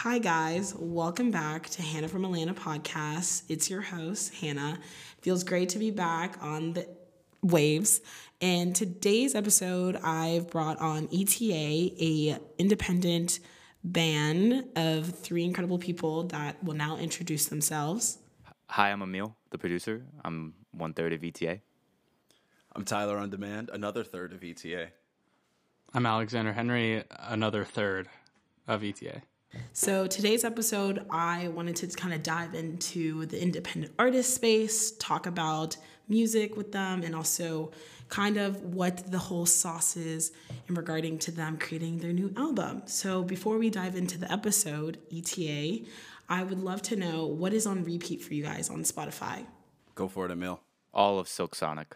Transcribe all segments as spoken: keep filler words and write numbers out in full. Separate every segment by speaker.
Speaker 1: Hi, guys. Welcome back to Hannah from Atlanta podcast. It's your host, Hannah. Feels great to be back on the waves. And today's episode, I've brought on E T A, a independent band of three incredible people that will now introduce themselves.
Speaker 2: Hi, I'm Emil, the producer. I'm one third of E T A.
Speaker 3: I'm Tyler on Demand, another third of E T A.
Speaker 4: I'm Alexander Henry, another third of E T A.
Speaker 1: So today's episode, I wanted to kind of dive into the independent artist space, talk about music with them, and also kind of what the whole sauce is in regarding to them creating their new album. So before we dive into the episode, E T A, I would love to know what is on repeat for you guys on Spotify.
Speaker 3: Go for it, Emil.
Speaker 2: All of Silk Sonic.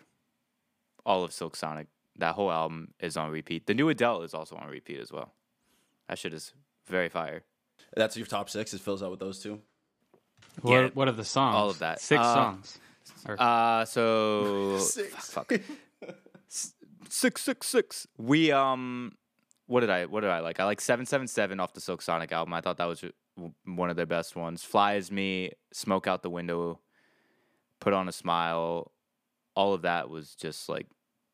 Speaker 2: All of Silk Sonic. That whole album is on repeat. The new Adele is also on repeat as well. That shit is very fire.
Speaker 3: That's your top six. It fills out with those two.
Speaker 4: What,
Speaker 2: Yeah,
Speaker 4: what are the songs?
Speaker 2: all of that.
Speaker 4: Six
Speaker 2: Uh,
Speaker 4: songs. Or,
Speaker 2: Uh, so
Speaker 3: Six.
Speaker 2: fuck. S- six, six, six. We um, what did I what did I like? I like seven seven seven off the Silk Sonic album. I thought that was w- one of their best ones. Fly as Me, Smoke Out the Window, Put on a Smile. All of that was just like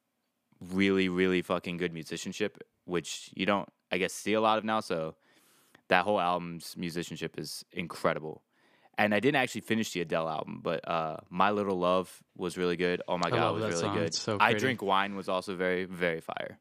Speaker 2: really, really fucking good musicianship, which you don't, I guess, see a lot of now. So that whole album's musicianship is incredible. And I didn't actually finish the Adele album, but uh, My Little Love was really good. Oh My
Speaker 4: I
Speaker 2: God
Speaker 4: love
Speaker 2: was
Speaker 4: that
Speaker 2: really
Speaker 4: song.
Speaker 2: good.
Speaker 4: It's so
Speaker 2: I
Speaker 4: pretty.
Speaker 2: Drink Wine was also very, very fire.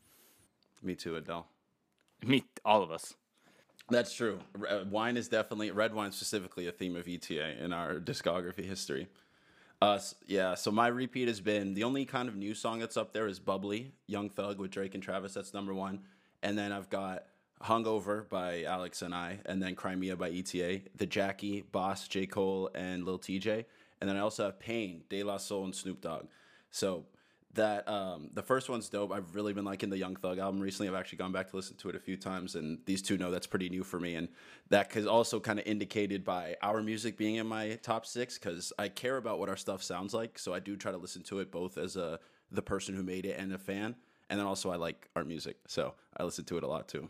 Speaker 3: Me too, Adele.
Speaker 2: Me, all of us.
Speaker 3: That's true. R- Wine is definitely, red wine specifically, a theme of E T A in our discography history. Uh, s- yeah, so my repeat has been, the only kind of new song that's up there is Bubbly, Young Thug with Drake and Travis. That's number one. And then I've got Hungover by Alex and I, and then Crimea by E T A, The Jackie, Boss, J. Cole, and Lil T J. And then I also have Pain, De La Soul, and Snoop Dogg. So that um, the first one's dope. I've really been liking the Young Thug album recently. I've actually gone back to listen to it a few times, and these two know that's pretty new for me. And that is also kind of indicated by our music being in my top six, because I care about what our stuff sounds like. So I do try to listen to it both as a the person who made it and a fan. And then also I like our music, so I listen to it a lot too.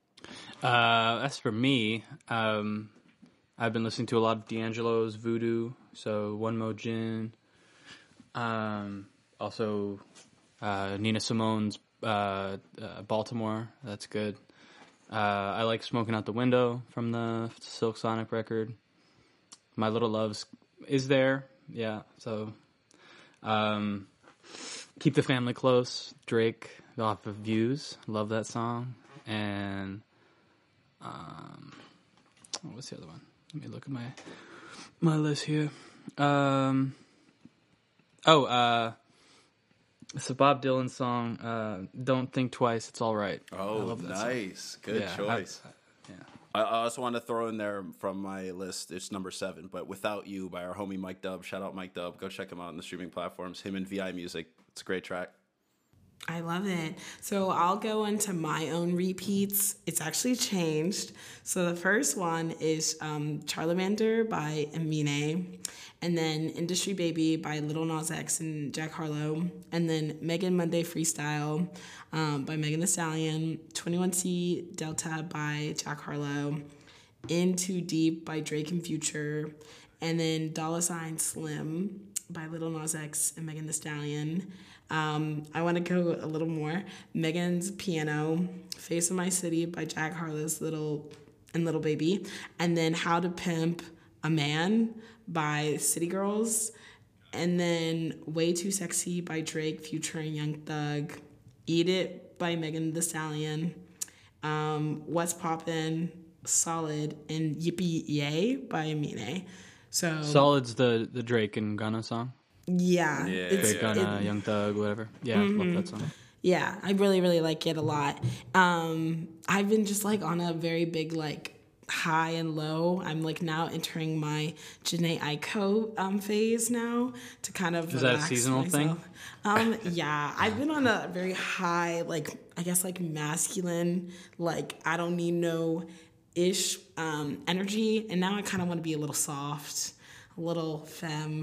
Speaker 4: uh, as for me, um, I've been listening to a lot of D'Angelo's Voodoo, so One Mo Gin. Um, also, uh, Nina Simone's uh, uh, Baltimore. That's good. Uh, I like Smoking Out the Window from the Silk Sonic record. My Little Love's is there. Yeah, so um, Keep the Family Close, Drake off of Views. Love that song. And um, what's the other one? Let me look at my my list here. Um, oh, uh, it's a Bob Dylan song. Uh, Don't Think Twice. It's all right. I
Speaker 3: Oh,
Speaker 4: love that song.
Speaker 3: nice. Good
Speaker 4: Yeah, I-
Speaker 3: choice.
Speaker 4: I- yeah.
Speaker 3: I, I also want to throw in there from my list, it's number seven, but Without You by our homie Mike Dub. Shout out Mike Dub. Go check him out on the streaming platforms. Him and V I Music. It's a great track.
Speaker 1: I love it. So I'll go into my own repeats. It's actually changed. So the first one is um, Charlamander by Emine, and then Industry Baby by Lil Nas X and Jack Harlow, and then Megan Monday Freestyle um, by Megan Thee Stallion, twenty-one C Delta by Jack Harlow, In Too Deep by Drake and Future, and then Dollar Sign Slim by Lil Nas X and Megan Thee Stallion. Um, I want to go a little more. Megan's Piano, Face of My City by Jack Harlow's Little and Little Baby, and then How to Pimp a Man by City Girls, and then Way Too Sexy by Drake, Future, and Young Thug, Eat It by Megan Thee Stallion, um, What's Poppin', Solid, and Yippee Yay by Emine. So
Speaker 4: Solid's the, the Drake and Gunna song.
Speaker 1: yeah,
Speaker 3: Yeah,
Speaker 1: it's,
Speaker 4: Drake, Gunna,
Speaker 1: it-
Speaker 4: Young Thug, whatever. Yeah, I love that song.
Speaker 1: yeah, I really, really like it a lot. Um, I've been just like on a very big like high and low. I'm like now entering my Janae Aiko um, phase now to kind of
Speaker 4: Is that a
Speaker 1: relax
Speaker 4: seasonal thing?
Speaker 1: myself. Um, yeah, I've been on a very high, like I guess like masculine, like I don't need no ish um, energy, and now I kind of want to be a little soft, a little femme,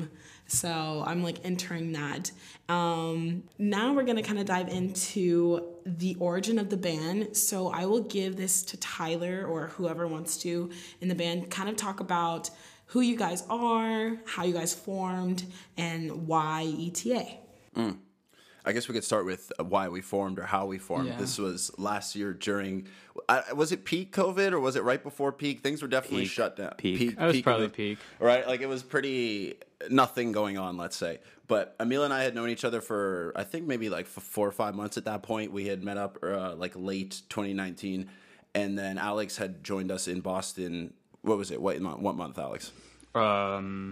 Speaker 1: So I'm like entering that. Um, now we're gonna kind of dive into the origin of the band. So I will give this to Tyler or whoever wants to in the band, kind of talk about who you guys are, how you guys formed, and why E T A.
Speaker 3: Mm. I guess we could start with why we formed or how we formed.
Speaker 4: Yeah.
Speaker 3: This was last year during, uh, was it peak COVID or was it right before peak? Things were definitely
Speaker 2: Peak.
Speaker 3: shut down.
Speaker 2: Peak.
Speaker 4: That was probably
Speaker 3: of the-
Speaker 4: peak.
Speaker 3: Right? Like it was pretty, nothing going on, let's say. But Emil and I had known each other for, I think maybe like f- four or five months at that point. We had met up uh, like late twenty nineteen. And then Alex had joined us in Boston. What was it? What, month- what month, Alex?
Speaker 4: Um,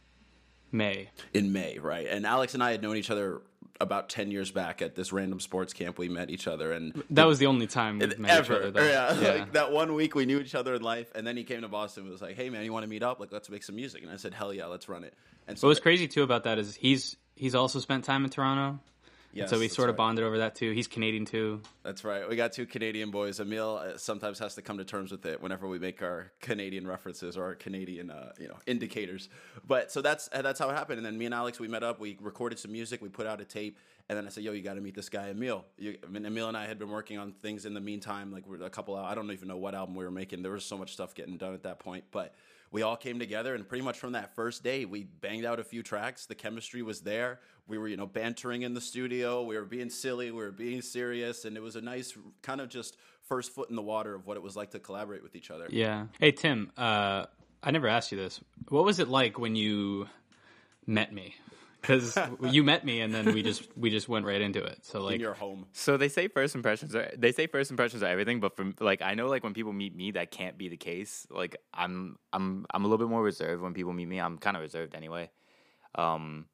Speaker 4: May.
Speaker 3: In May, right? And Alex and I had known each other about ten years back at this random sports camp. We met each other, and
Speaker 4: That was the only time we met
Speaker 3: ever,
Speaker 4: each other. Though.
Speaker 3: yeah,
Speaker 4: Yeah.
Speaker 3: Like that one week we knew each other in life, and then he came to Boston and was like, "Hey man, you want to meet up? Like, let's make some music." And I said, "Hell yeah, let's run it." And so
Speaker 4: What was crazy too about that is he's he's also spent time in Toronto.
Speaker 3: yes,
Speaker 4: so we
Speaker 3: that's
Speaker 4: sort of
Speaker 3: right.
Speaker 4: bonded over that too. He's Canadian too.
Speaker 3: That's right. We got two Canadian boys. Emil uh, sometimes has to come to terms with it whenever we make our Canadian references or our Canadian, uh, you know, indicators. But so that's uh, that's how it happened. And then me and Alex, we met up. We recorded some music. We put out a tape. And then I said, "Yo, you got to meet this guy, Emil." You, I mean, Emil and I had been working on things in the meantime. Like we're a couple. I don't even know what album we were making. There was so much stuff getting done at that point, but we all came together, and pretty much from that first day, we banged out a few tracks. The chemistry was there. We were, you know, bantering in the studio. We were being silly. We were being serious, and it was a nice kind of just first foot in the water of what it was like to collaborate with each other.
Speaker 4: Yeah. Hey Tim, uh, I never asked you this. What was it like when you met me? Because you met me, and then we just we just went right into it. So like,
Speaker 3: In your home.
Speaker 2: So they say first impressions are they say first impressions are everything, but from like I know like when people meet me that can't be the case. Like I'm I'm I'm a little bit more reserved when people meet me. I'm kind of reserved anyway. Um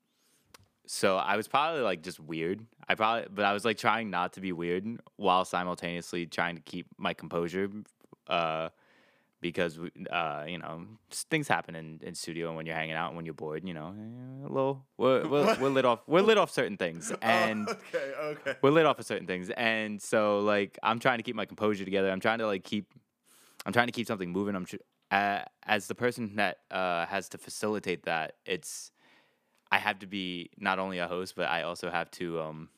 Speaker 2: so I was probably like just weird. I probably but I was like trying not to be weird while simultaneously trying to keep my composure uh because we, uh, you know, s- things happen in, in studio and when you're hanging out and when you're bored, you know, eh, a little we're, we're, we're lit off we're lit off certain things and
Speaker 3: Oh, okay, okay.
Speaker 2: we're lit off of certain things, and so like I'm trying to keep my composure together. I'm trying to like keep, I'm trying to keep something moving. I'm tr- uh, as the person that uh, has to facilitate that. It's I have to be not only a host, but I also have to um,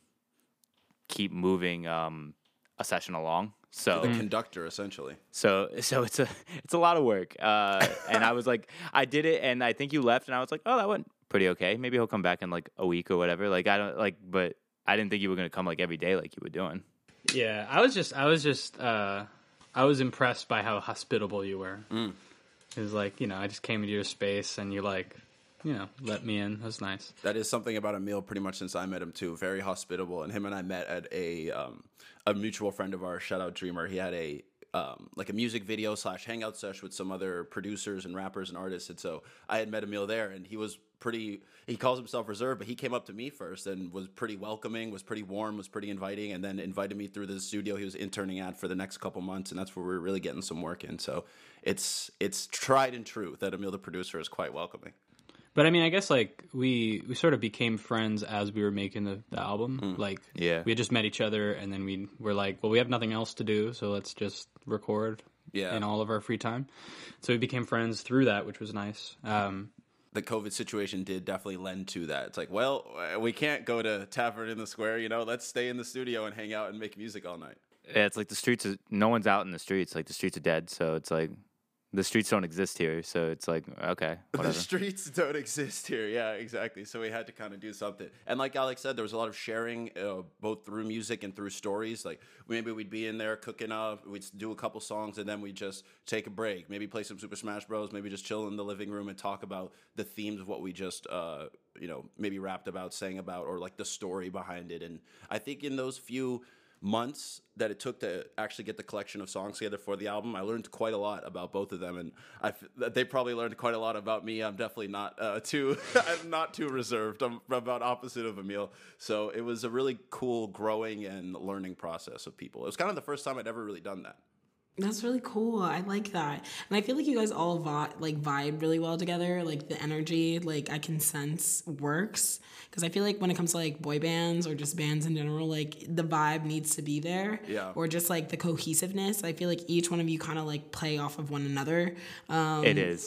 Speaker 2: keep moving um, a session along. So
Speaker 3: The conductor, essentially.
Speaker 2: so so it's a it's a lot of work. Uh, and I was like, I did it, and I think you left, and I was like, oh, that went pretty okay. Maybe he'll come back in like a week or whatever. Like I don't like, but I didn't think you were gonna come like every day like you were doing.
Speaker 4: yeah, I was just I was just uh, I was impressed by how hospitable you were.
Speaker 3: Mm.
Speaker 4: It was like, you know, I just came into your space and you like, you know, let me in. That was nice.
Speaker 3: That is something about Emil pretty much since I met him too. Very hospitable, and him and I met at a um, a mutual friend of ours. Shout out Dreamer. He had a um, like a music video slash hangout sesh with some other producers and rappers and artists, and so I had met Emil there, and he was pretty. He calls himself reserved, but he came up to me first and was pretty welcoming, was pretty warm, was pretty inviting, and then invited me through the studio he was interning at for the next couple months, and that's where we were really getting some work in. So it's it's tried and true that Emil the producer is quite welcoming.
Speaker 4: But I mean, I guess like we we sort of became friends as we were making the, the album. Like,
Speaker 2: Yeah.
Speaker 4: we had just met each other, and then we were like, well, we have nothing else to do, so let's just record
Speaker 3: Yeah.
Speaker 4: in all of our free time. So we became friends through that, which was nice. Um,
Speaker 3: The COVID situation did definitely lend to that. It's like, well, uh, we can't go to Tavern in the Square, you know, let's stay in the studio and hang out and make music all night.
Speaker 2: Yeah, it's like the streets. Are, no one's out in the streets. Like the streets are dead. So it's like the streets don't exist here. So it's like okay, whatever.
Speaker 3: The streets don't exist here. Yeah, exactly. So we had to kind of do something. And like Alex said, there was a lot of sharing, uh, both through music and through stories. Like maybe we'd be in there cooking up, we'd do a couple songs, and then we'd just take a break. Maybe play some Super Smash Bros. Maybe just chill in the living room and talk about the themes of what we just, uh, you know, maybe rapped about, sang about, or like the story behind it. And I think in those few months that it took to actually get the collection of songs together for the album, I learned quite a lot about both of them, and I f- they probably learned quite a lot about me. I'm definitely not uh, too I'm not too reserved. I'm about opposite of Emil, so it was a really cool growing and learning process of people. It was kind of the first time I'd ever really done that.
Speaker 1: That's really cool. I like that. And I feel like you guys all vi- like vibe really well together. Like the energy, like I can sense works. Because I feel like when it comes to like boy bands or just bands in general, like the vibe needs to be there.
Speaker 3: Yeah.
Speaker 1: Or just like the cohesiveness. I feel like each one of you kind of like play off of one another. Um,
Speaker 2: It is.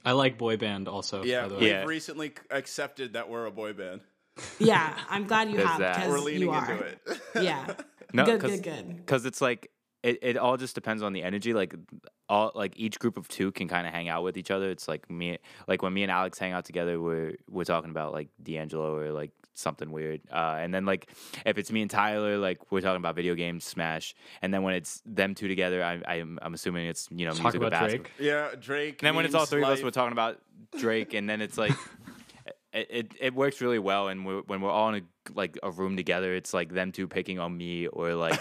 Speaker 4: I like boy band also.
Speaker 3: Yeah,
Speaker 4: by the way.
Speaker 3: we've
Speaker 2: Yeah.
Speaker 3: recently c- accepted that we're a boy band.
Speaker 1: Yeah, I'm glad you
Speaker 2: There's
Speaker 1: have
Speaker 2: that.
Speaker 1: because
Speaker 3: We're leaning
Speaker 1: you are.
Speaker 3: into it.
Speaker 1: Yeah.
Speaker 2: No,
Speaker 1: good,
Speaker 2: cause,
Speaker 1: good, good.
Speaker 2: Because it's like it, it all just depends on the energy. Like all like each group of two can kind of hang out with each other. It's like me, like when me and Alex hang out together, we're we're talking about like D'Angelo or like something weird. Uh, and then like if it's me and Tyler, like we're talking about video games, Smash. And then when it's them two together, I, I'm I'm assuming it's you know
Speaker 4: Talk
Speaker 2: music or
Speaker 4: about
Speaker 2: basketball.
Speaker 4: Drake.
Speaker 3: Yeah, Drake.
Speaker 2: And then when it's all
Speaker 3: memes,
Speaker 2: three of us,
Speaker 3: life.
Speaker 2: we're talking about Drake, and then it's like it, it, it works really well. And we're, when we're all in a like a room together, it's like them two picking on me or like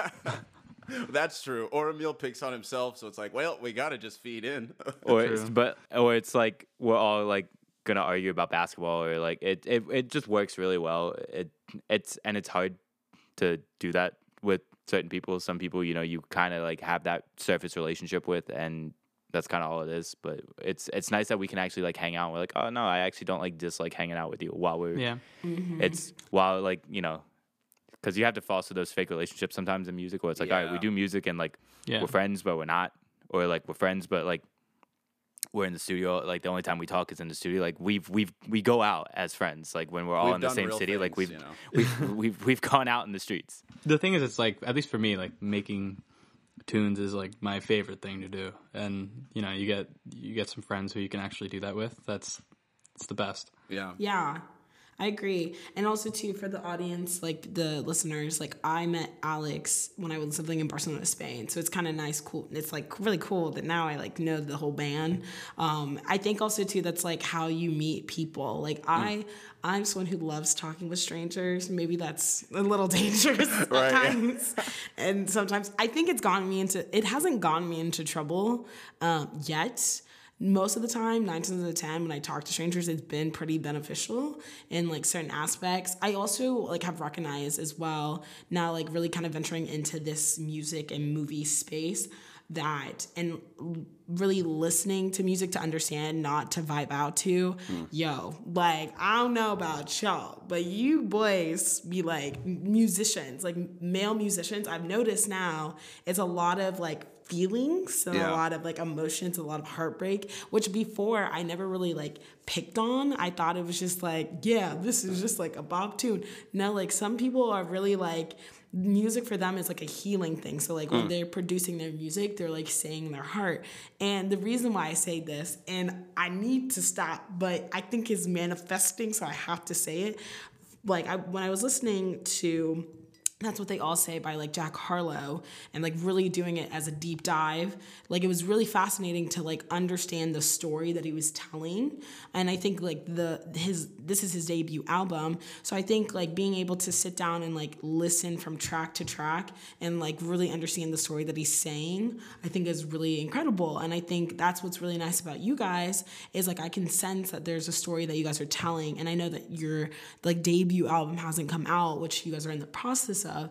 Speaker 3: That's true. Or Emil picks on himself, so it's like, well, we gotta just feed in.
Speaker 2: or it's,
Speaker 4: True.
Speaker 2: but or it's like we're all like gonna argue about basketball or like it, it it just works really well. It it's and it's hard to do that with certain people. Some people, you know, you kind of like have that surface relationship with, and that's kind of all it is. But it's it's nice that we can actually like hang out. We're like, oh no, I actually don't like dislike hanging out with you while we're
Speaker 4: Yeah.
Speaker 2: it's while like you know because you have to foster those fake relationships sometimes in music where it's like all right, we
Speaker 3: Yeah.
Speaker 2: do music and like
Speaker 4: Yeah.
Speaker 2: we're friends but we're not, or like we're friends but like we're in the studio, like the only time we talk is in the studio. Like we've we've we go out as friends, like when we're all
Speaker 3: We've
Speaker 2: in the
Speaker 3: done
Speaker 2: same
Speaker 3: real
Speaker 2: city, like
Speaker 3: things,
Speaker 2: we've
Speaker 3: you know.
Speaker 2: we've we've we've gone out in the streets.
Speaker 4: The thing is, it's like, at least for me, like making tunes is like my favorite thing to do, and you know, you get you get some friends who you can actually do that with. That's it's the best.
Speaker 3: Yeah.
Speaker 1: Yeah, I agree. And also, too, for the audience, like the listeners, like I met Alex when I was living in Barcelona, Spain. So it's kind of nice, cool. It's like really cool that now I like know the whole band. Um, I think also, too, that's like how you meet people. Like I, I'm someone who loves talking with strangers. Maybe that's a little dangerous at
Speaker 3: Right, yeah.
Speaker 1: times. And sometimes I think it's gotten me into, it hasn't gotten me into trouble um, yet. Most of the time, nine times out of ten, when I talk to strangers, it's been pretty beneficial in like certain aspects. I also like have recognized as well now, like really kind of venturing into this music and movie space, that and really listening to music to understand, not to vibe out to. Yo, like I don't know about y'all, but you boys be like musicians, like male musicians. I've noticed now it's a lot of like feelings and
Speaker 3: Yeah.
Speaker 1: a lot of like emotions, a lot of heartbreak, which before I never really like picked on. I thought it was just like, yeah, this is just like a bop tune. No, like some people are really like, music for them is like a healing thing. So like when they're producing their music, they're like saying their heart. And the reason why I say this, and I need to stop, but I think is manifesting, so I have to say it. Like I, when I was listening to That's What They All Say by like Jack Harlow and like really doing it as a deep dive, like it was really fascinating to like understand the story that he was telling. And I think like the his this is his debut album, so I think like being able to sit down and like listen from track to track and like really understand the story that he's saying, I think is really incredible. And I think that's what's really nice about you guys is like I can sense that there's a story that you guys are telling. And I know that your like debut album hasn't come out, which you guys are in the process of.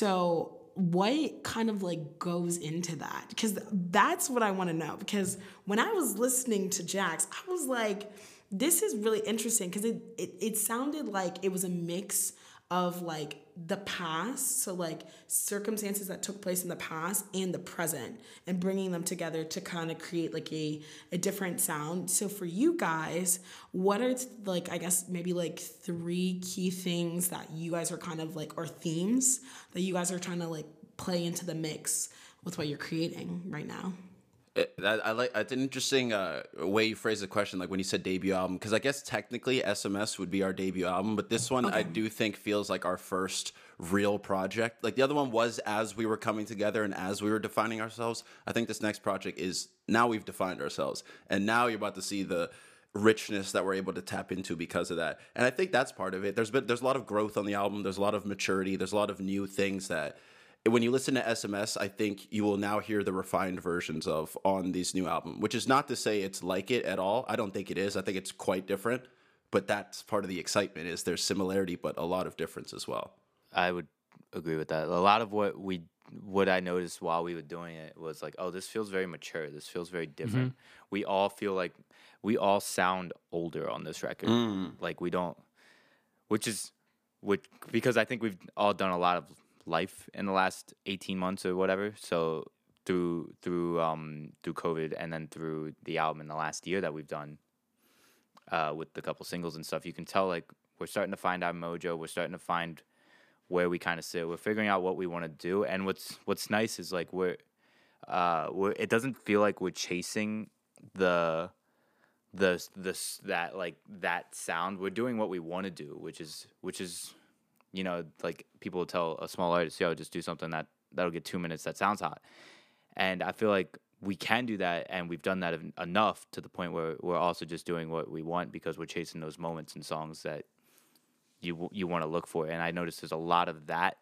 Speaker 1: So what kind of like goes into that? Because that's what I want to know. Because when I was listening to Jax, I was like, this is really interesting because it, it, it sounded like it was a mix of like the past, so like circumstances that took place in the past and the present, and bringing them together to kind of create like a, a different sound. So for you guys, what are like, I guess maybe like three key things that you guys are kind of like, or themes that you guys are trying to like play into the mix with what you're creating right now?
Speaker 3: It, I, I like. It's an interesting uh, way you phrase the question, like when you said debut album, because I guess technically S M S would be our debut album, but this one I do think feels like our first real project. Like the other one was as we were coming together and as we were defining ourselves. I think this next project is now we've defined ourselves, and now you're about to see the richness that we're able to tap into because of that. And I think that's part of it. There's been there's a lot of growth on the album. There's a lot of maturity. There's a lot of new things that. When you listen to S M S, I think you will now hear the refined versions of on this new album, which is not to say it's like it at all. I don't think it is. I think it's quite different, but that's part of the excitement is there's similarity, but a lot of difference as well.
Speaker 2: I would agree with that. A lot of what we what I noticed while we were doing it was like, oh, this feels very mature. This feels very different. We all feel like we all sound older on this record. Like we don't, which is which because I think we've all done a lot of life in the last eighteen months or whatever. So through through um through COVID and then through the album in the last year that we've done uh, with the couple singles and stuff, you can tell like we're starting to find our mojo. We're starting to find where we kind of sit. We're figuring out what we want to do. And what's what's nice is like we're uh we're it doesn't feel like we're chasing the the the that like that sound. We're doing what we want to do, which is which is you know, like people will tell a small artist, yo, just do something that that'll get two minutes that sounds hot. And I feel like we can do that, and we've done that en- enough to the point where we're also just doing what we want because we're chasing those moments in songs that you you want to look for. And I noticed there's a lot of that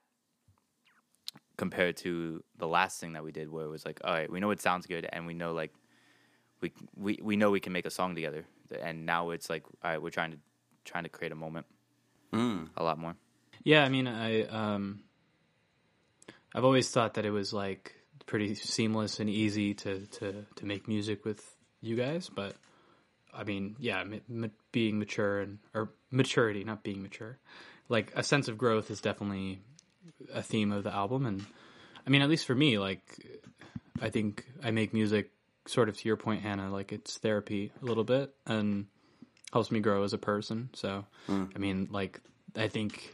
Speaker 2: compared to the last thing that we did, where it was like, all right, we know it sounds good, and we know like we we we know we can make a song together. And now it's like, all right, we're trying to trying to create a moment
Speaker 3: Mm.
Speaker 2: a lot more.
Speaker 4: Yeah, I mean, I um, I've always thought that it was like pretty seamless and easy to, to, to make music with you guys, but I mean, yeah, m- m- being mature and or maturity, not being mature, like a sense of growth is definitely a theme of the album. And I mean, at least for me, like I think I make music sort of to your point, Hannah, like it's therapy a little bit and helps me grow as a person. So mm. I mean, like I think.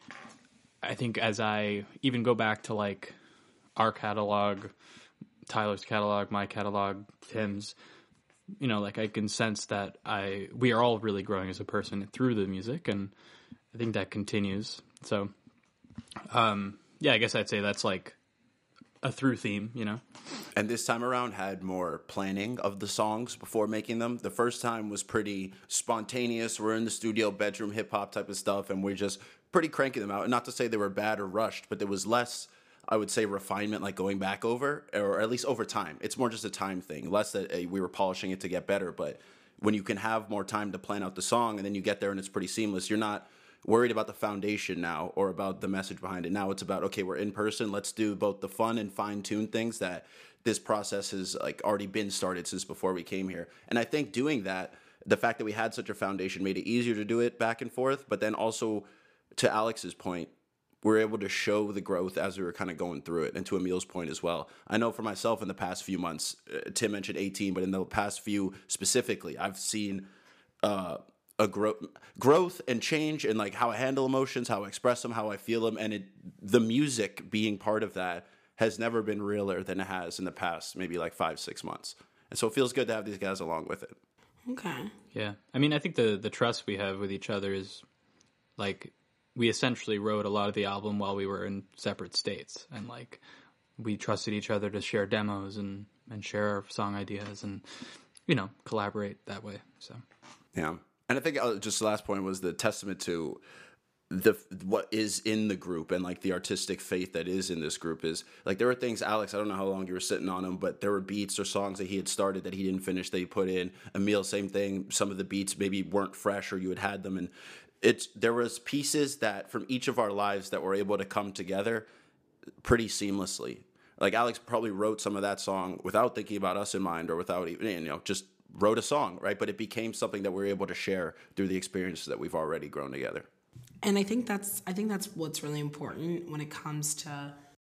Speaker 4: I think as I even go back to like our catalog, Tyler's catalog, my catalog, Tim's, you know, like I can sense that I we are all really growing as a person through the music, and I think that continues. So, um, yeah, I guess I'd say that's like a through theme, you know.
Speaker 3: And this time around had more planning of the songs before making them. The first time was pretty spontaneous. We're in the studio, bedroom hip hop type of stuff, and we're just pretty cranking them out. And not to say they were bad or rushed, but there was less, I would say, refinement, like going back over, or at least over time. It's more just a time thing, less that uh, we were polishing it to get better. But when you can have more time to plan out the song and then you get there and it's pretty seamless, you're not worried about the foundation now or about the message behind it. Now it's about, okay, we're in person. Let's do both the fun and fine-tune things that this process has like already been started since before we came here. And I think doing that, the fact that we had such a foundation made it easier to do it back and forth, but then also, to Alex's point, we're able to show the growth as we were kind of going through it, and to Emil's point as well. I know for myself in the past few months, uh, Tim mentioned eighteen, but in the past few specifically, I've seen uh, a growth, growth and change in like how I handle emotions, how I express them, how I feel them, and it, the music being part of that has never been realer than it has in the past, maybe like five, six months. And so it feels good to have these guys along with it.
Speaker 1: Okay.
Speaker 4: Yeah, I mean, I think the the trust we have with each other is like. We essentially wrote a lot of the album while we were in separate states, and like we trusted each other to share demos and, and share our song ideas and, you know, collaborate that way. So,
Speaker 3: yeah. And I think uh, just the last point was the testament to the what is in the group and like the artistic faith that is in this group is like there were things, Alex, I don't know how long you were sitting on them, but there were beats or songs that he had started that he didn't finish that he put in. Emil, same thing. Some of the beats maybe weren't fresh or you had had them, and It's there was pieces that from each of our lives that were able to come together pretty seamlessly. Like Alex probably wrote some of that song without thinking about us in mind or without even, you know, just wrote a song, right? But it became something that we were able to share through the experiences that we've already grown together.
Speaker 1: And I think that's I think that's what's really important when it comes to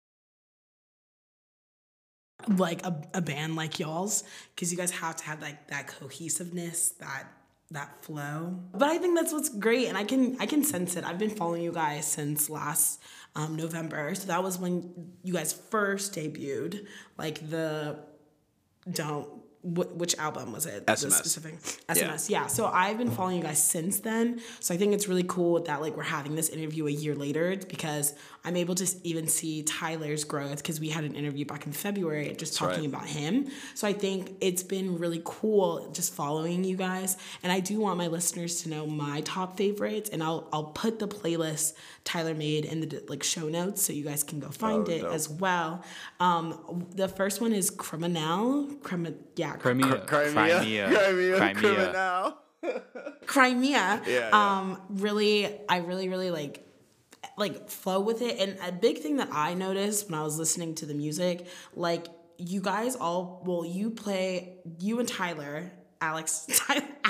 Speaker 1: like a, a band like y'all's, because you guys have to have like that cohesiveness, that that flow. But I think that's what's great, and I can I can sense it. I've been following you guys since last um, November, so that was when you guys first debuted, like the don't wh- which album was it?
Speaker 3: S M S.
Speaker 1: The specific S M S. Yeah. yeah. So I've been following you guys since then. So I think it's really cool that like we're having this interview a year later, because I'm able to even see Tyler's growth, because we had an interview back in February just
Speaker 3: That's
Speaker 1: talking
Speaker 3: right.
Speaker 1: about him. So I think it's been really cool just following you guys. And I do want my listeners to know my top favorites, and I'll I'll put the playlist Tyler made in the like show notes so you guys can go find
Speaker 3: Oh,
Speaker 1: it
Speaker 3: dope.
Speaker 1: as well. Um, the first one is Criminal. Crimi- yeah,
Speaker 4: Crimea.
Speaker 3: Crimea.
Speaker 2: Crimea.
Speaker 3: Crimea.
Speaker 2: Crimea.
Speaker 3: Criminal.
Speaker 1: Crimea.
Speaker 3: Yeah, yeah.
Speaker 1: Um, really, I really, really like like flow with it. And a big thing that I noticed when I was listening to the music, like you guys all, well, you play, you and Tyler, Alex, Tyler,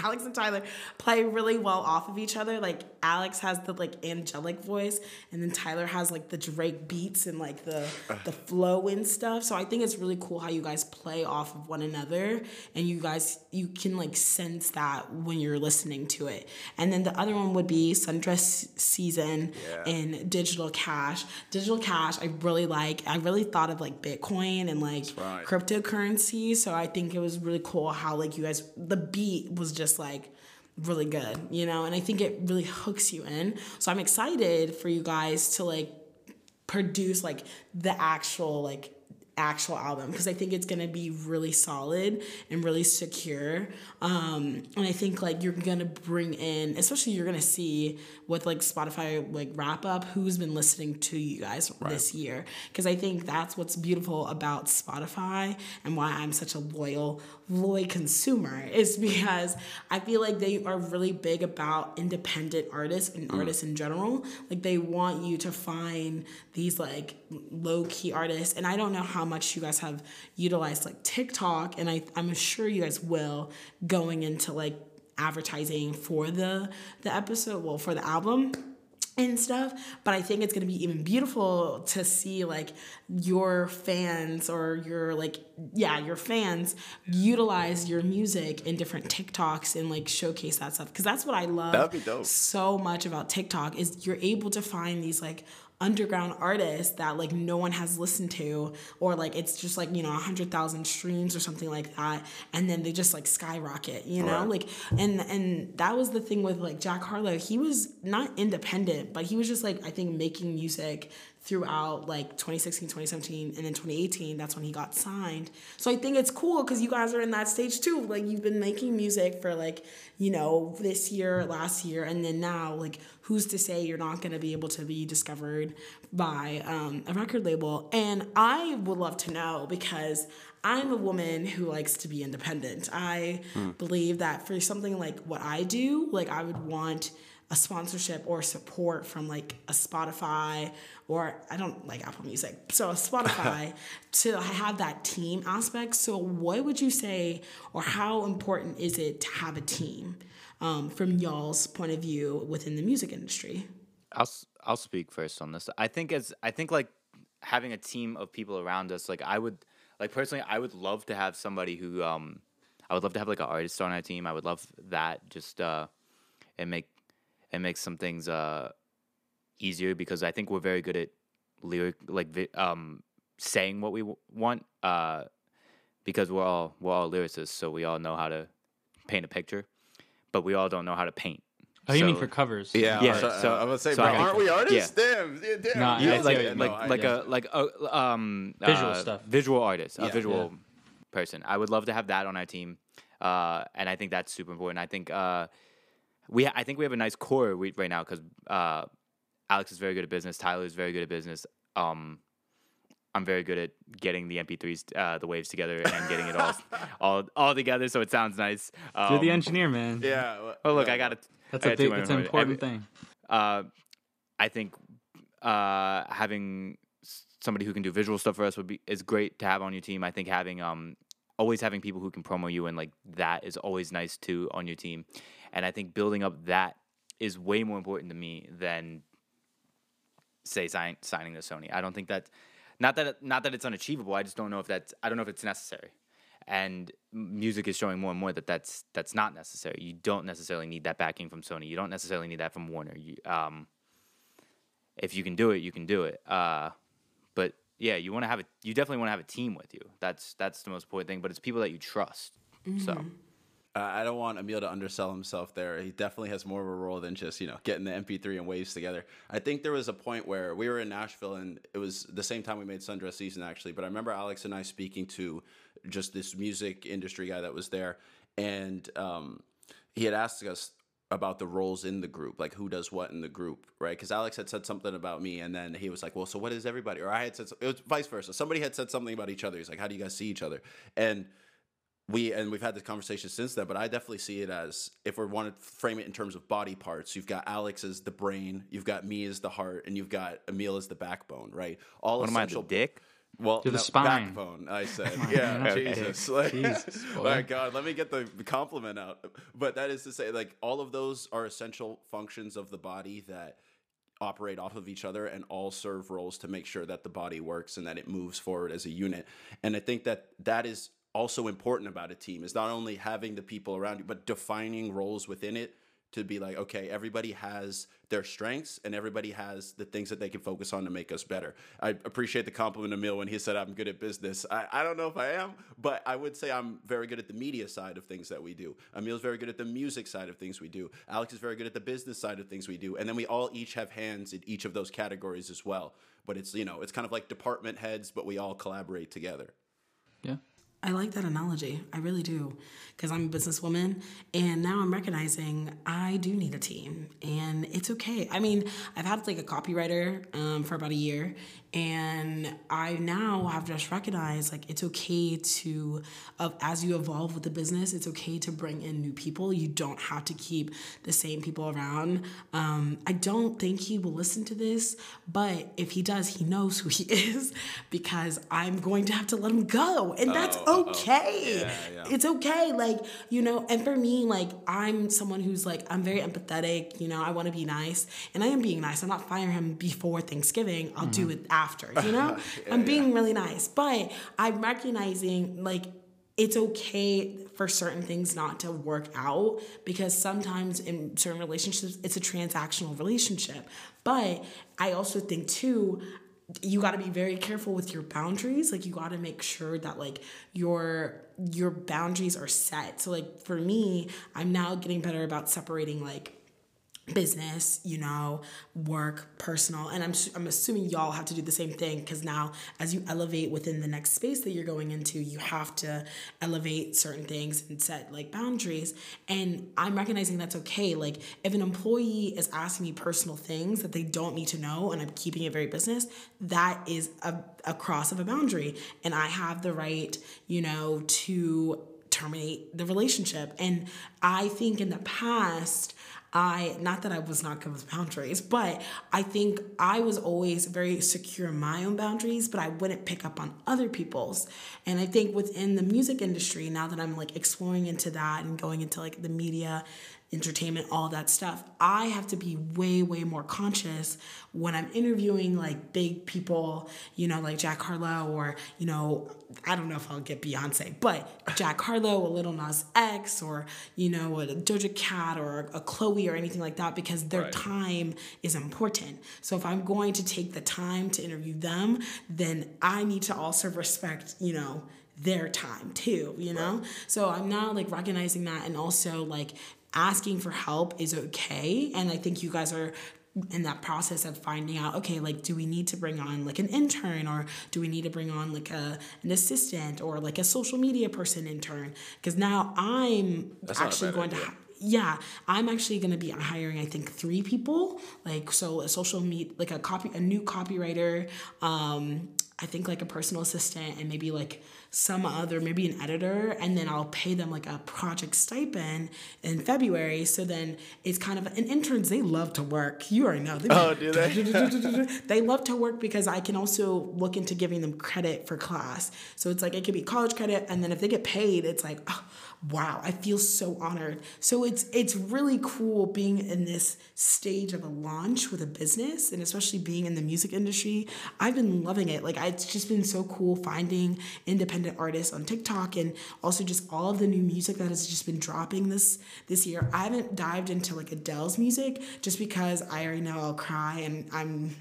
Speaker 1: Alex and Tyler play really well off of each other. Like Alex has the like angelic voice, and then Tyler has like the Drake beats and like the the flow and stuff. So I think it's really cool how you guys play off of one another, and you guys you can like sense that when you're listening to it. And then the other one would be Sundress Season
Speaker 3: Yeah.
Speaker 1: and Digital Cash. Digital Cash, I really like. I really thought of like Bitcoin and like
Speaker 3: right.
Speaker 1: cryptocurrency. So I think it was really cool how like you guys, the beat was just like really good, you know, and I think it really hooks you in. So I'm excited for you guys to like produce like the actual like actual album, because I think it's gonna be really solid and really secure. Um, and I think like you're gonna bring in, especially you're gonna see with like Spotify like wrap up who's been listening to you guys right. this year, because I think that's what's beautiful about Spotify and why I'm such a loyal loyal consumer, is because I feel like they are really big about independent artists and mm. artists in general. Like they want you to find these like low key artists, and I don't know how much you guys have utilized like TikTok, and I, I'm sure you guys will going into like advertising for the the episode, well for the album and stuff. But I think it's gonna be even beautiful to see like your fans or your like yeah your fans utilize your music in different TikToks and like showcase that stuff, because that's what I love
Speaker 3: That'd be dope.
Speaker 1: so much about TikTok, is you're able to find these like underground artists that like no one has listened to, or like it's just like, you know, a hundred thousand streams or something like that, and then they just like skyrocket, you know, right. like and and that was the thing with like Jack Harlow. He was not independent, but he was just like I think making music throughout like twenty sixteen, twenty seventeen, and then twenty eighteen, that's when he got signed. So I think it's cool because you guys are in that stage too. Like you've been making music for like, you know, this year, last year, and then now, like who's to say you're not going to be able to be discovered by um, a record label? And I would love to know, because I'm a woman who likes to be independent. I hmm. believe that for something like what I do, like I would want a sponsorship or support from like a Spotify, or I don't like Apple Music, so a Spotify to have that team aspect. So what would you say, or how important is it to have a team um, from y'all's point of view within the music industry?
Speaker 2: I'll I'll speak first on this. I think as I think like having a team of people around us, like I would like personally, I would love to have somebody who um I would love to have like an artist on our team. I would love that, just uh and make It makes some things uh, easier, because I think we're very good at lyric, like um, saying what we w- want, uh, because we're all we're all lyricists, so we all know how to paint a picture, but we all don't know how to paint.
Speaker 4: Oh, you
Speaker 2: so,
Speaker 4: mean for covers?
Speaker 3: Yeah,
Speaker 2: yeah.
Speaker 3: So,
Speaker 2: so
Speaker 3: I would say,
Speaker 2: so
Speaker 3: bro,
Speaker 2: I
Speaker 3: aren't we artists?
Speaker 2: Yeah.
Speaker 3: Damn, yeah, damn.
Speaker 4: No,
Speaker 3: yeah,
Speaker 4: I
Speaker 2: like
Speaker 4: see what
Speaker 2: like
Speaker 3: no, I-
Speaker 2: like
Speaker 3: yeah.
Speaker 2: a like a um
Speaker 4: Visual
Speaker 2: uh,
Speaker 4: stuff.
Speaker 2: visual artist,
Speaker 3: Yeah.
Speaker 2: a visual
Speaker 4: Yeah.
Speaker 2: person. I would love to have that on our team, uh, and I think that's super important. I think uh, we ha- I think we have a nice core we, right now, because uh, Alex is very good at business. Tyler is very good at business. Um, I'm very good at getting the M P threes, uh, the waves together, and getting it all all all together so it sounds nice. Um,
Speaker 4: You're the engineer, man.
Speaker 3: Yeah. well,
Speaker 2: Oh look,
Speaker 3: no,
Speaker 2: I got it.
Speaker 4: That's a big, that's an important thing.
Speaker 2: Uh, I think uh, having s- somebody who can do visual stuff for us would be is great to have on your team. I think having um always having people who can promo you and like that is always nice too on your team. And I think building up that is way more important to me than say sign, signing to Sony. I don't think that not that not that it's unachievable. I just don't know if that's I don't know if it's necessary. And music is showing more and more that that's that's not necessary. You don't necessarily need that backing from Sony. You don't necessarily need that from Warner. You, um, if you can do it, you can do it. Uh, but yeah, you want to have a you definitely want to have a team with you. That's that's the most important thing. But it's people that you trust.
Speaker 1: Mm-hmm.
Speaker 2: So.
Speaker 3: Uh, I don't want Emil to undersell himself there. He definitely has more of a role than just, you know, getting the M P three and waves together. I think there was a point where we were in Nashville, and it was the same time we made Sundress Season, actually. But I remember Alex and I speaking to just this music industry guy that was there, and um, he had asked us about the roles in the group, like who does what in the group, right? Because Alex had said something about me, and then he was like, well, so what is everybody? Or I had said, it was vice versa. Somebody had said something about each other. He's like, how do you guys see each other? And We and we've had this conversation since then, but I definitely see it as, if we want to frame it in terms of body parts, you've got Alex as the brain, you've got me as the heart, and you've got Emil as the backbone, right? All
Speaker 2: What am I,
Speaker 3: essential.
Speaker 2: the dick?
Speaker 3: Well,
Speaker 4: You're the
Speaker 3: no,
Speaker 4: spine.
Speaker 3: backbone, I said. Yeah,
Speaker 2: Okay.
Speaker 3: Jesus. Like,
Speaker 4: Jesus, boy.
Speaker 3: my God, let me get the compliment out. But that is to say, like, all of those are essential functions of the body that operate off of each other and all serve roles to make sure that the body works and that it moves forward as a unit. And I think that that is also important about a team, is not only having the people around you, but defining roles within it to be like, okay, everybody has their strengths and everybody has the things that they can focus on to make us better. I appreciate the compliment, Emil, when he said I'm good at business. I, I don't know if I am, but I would say I'm very good at the media side of things that we do. Emil's very good at the music side of things we do. Alex is very good at the business side of things we do. And then we all each have hands in each of those categories as well. But it's, you know, it's kind of like department heads, but we all collaborate together.
Speaker 4: Yeah.
Speaker 1: I like that analogy. I really do. Because I'm a businesswoman and now I'm recognizing I do need a team and it's okay. I mean, I've had like a copywriter um, for about a year and I now have just recognized like it's okay to, uh, as you evolve with the business, it's okay to bring in new people. You don't have to keep the same people around. Um, I don't think he will listen to this, but if he does, he knows who he is because I'm going to have to let him go. And that's
Speaker 3: Oh,
Speaker 1: okay.
Speaker 3: oh. Yeah, yeah.
Speaker 1: It's okay. Like, you know, and for me, like, I'm someone who's like, I'm very empathetic. You know, I want to be nice. And I am being nice. I'm not firing him before Thanksgiving. I'll do it after, you know?
Speaker 3: Yeah,
Speaker 1: I'm being
Speaker 3: yeah.
Speaker 1: really nice. But I'm recognizing, like, it's okay for certain things not to work out because sometimes in certain relationships, it's a transactional relationship. But I also think, too, you got to be very careful with your boundaries. Like you got to make sure that like your your boundaries are set. So like for me, I'm now getting better about separating like business, you know, work, personal. And I'm I'm assuming y'all have to do the same thing because now as you elevate within the next space that you're going into, you have to elevate certain things and set like boundaries. And I'm recognizing that's okay. Like if an employee is asking me personal things that they don't need to know and I'm keeping it very business, that is a, a cross of a boundary. And I have the right, you know, to terminate the relationship. And I think in the past, I, not that I was not good with boundaries, but I think I was always very secure in my own boundaries, but I wouldn't pick up on other people's. And I think within the music industry, now that I'm like exploring into that and going into like the media, entertainment, all that stuff, I have to be way, way more conscious when I'm interviewing like big people, you know, like Jack Harlow or, you know, I don't know if I'll get Beyonce, but Jack Harlow, a Lil Nas X, or, you know, a Doja Cat or a Chloe or anything like that, because their
Speaker 3: Right.
Speaker 1: time is important. So if I'm going to take the time to interview them, then I need to also respect, you know, their time too, you know? Right. So I'm now like recognizing that, and also like asking for help is okay. And I think you guys are in that process of finding out, okay, like, do we need to bring on like an intern, or do we need to bring on like a an assistant or like a social media person intern? Because now I'm
Speaker 3: That's not a
Speaker 1: actually
Speaker 3: bad
Speaker 1: going
Speaker 3: idea.
Speaker 1: to. Ha- Yeah, I'm actually going to be hiring, I think, three people. Like, so a social media, like a copy, a new copywriter, um, I think like a personal assistant, and maybe like some other, maybe an editor, and then I'll pay them like a project stipend in February. So then it's kind of, and interns, they love to work. You already know. They,
Speaker 3: Oh, do they?
Speaker 1: they love to work because I can also look into giving them credit for class. So it's like, it could be college credit, and then if they get paid, it's like, oh, wow, I feel so honored. So it's it's really cool being in this stage of a launch with a business, and especially being in the music industry. I've been loving it. Like, it's just been so cool finding independent artists on TikTok, and also just all of the new music that has just been dropping this this year. I haven't dived into like Adele's music just because I already know I'll cry, and I'm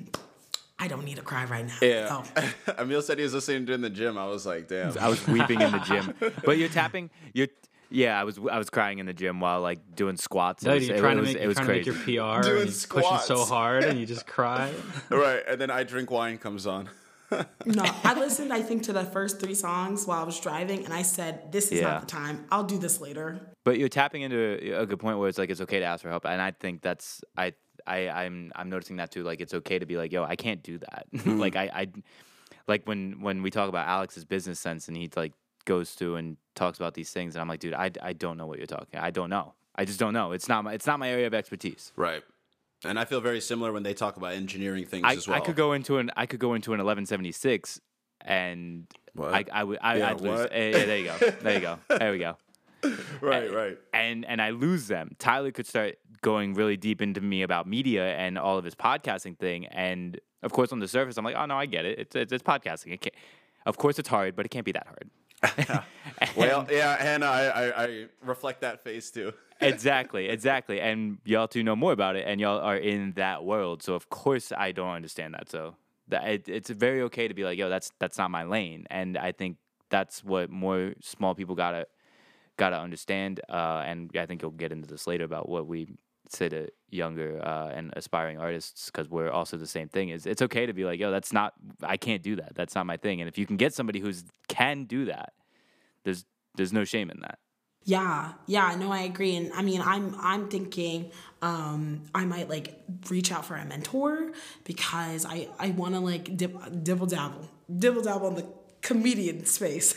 Speaker 1: I don't need to cry right now.
Speaker 3: Yeah.
Speaker 1: Oh.
Speaker 3: Emil said he was listening to it in the gym. I was like, damn.
Speaker 2: I was weeping in the gym. But you're tapping. You're yeah. I was I was crying in the gym while like doing squats. It
Speaker 4: No,
Speaker 2: was,
Speaker 4: you're
Speaker 2: it
Speaker 4: trying
Speaker 2: was,
Speaker 4: to make,
Speaker 2: it was
Speaker 4: trying to
Speaker 2: crazy.
Speaker 4: make your P R
Speaker 3: Doing
Speaker 4: and you're pushing so
Speaker 3: squats.
Speaker 4: hard and you just cry.
Speaker 3: Right. And then I drink wine comes on.
Speaker 1: No, I listened, I think, to the first three songs while I was driving, and I said, this is
Speaker 2: Yeah.
Speaker 1: not the time. I'll do this later.
Speaker 2: But you're tapping into a, a good point where it's like it's okay to ask for help, and I think that's I I I'm I'm noticing that too. Like it's okay to be like, yo, I can't do that. like I I like when when we talk about Alex's business sense, and he like goes through and talks about these things, and I'm like, dude, I I don't know what you're talking. I don't know. I just don't know. It's not my it's not my area of expertise.
Speaker 3: Right. And I feel very similar when they talk about engineering things
Speaker 2: I,
Speaker 3: as well.
Speaker 2: I could go into an I could go into an eleven seventy-six and
Speaker 3: What?
Speaker 2: I I would I,
Speaker 3: Yeah,
Speaker 2: I'd lose.
Speaker 3: what?
Speaker 2: Eh, yeah, there you go. There you go. There we go.
Speaker 3: Right, right.
Speaker 2: And and I lose them. Tyler could start going really deep into me about media and all of his podcasting thing, and of course on the surface I'm like, oh no, I get it. It's it's, it's podcasting. It can't. Of course it's hard, but it can't be that hard.
Speaker 3: Well, yeah, and I, I, I reflect that face too.
Speaker 2: Exactly, exactly. And y'all two know more about it, and y'all are in that world. So of course I don't understand that. So that it, it's very okay to be like, yo, that's that's not my lane. And I think that's what more small people gotta gotta understand. Uh, and I think you'll get into this later about what we say to younger uh, and aspiring artists, because we're also the same thing. Is it's okay to be like, yo, that's not, I can't do that. That's not my thing. And if you can get somebody who's can do that, there's there's no shame in that.
Speaker 1: Yeah, yeah, no, I agree. And I mean, I'm I'm thinking um, I might like reach out for a mentor, because I, I want to like dip, dibble dabble, dibble dabble in the comedian space,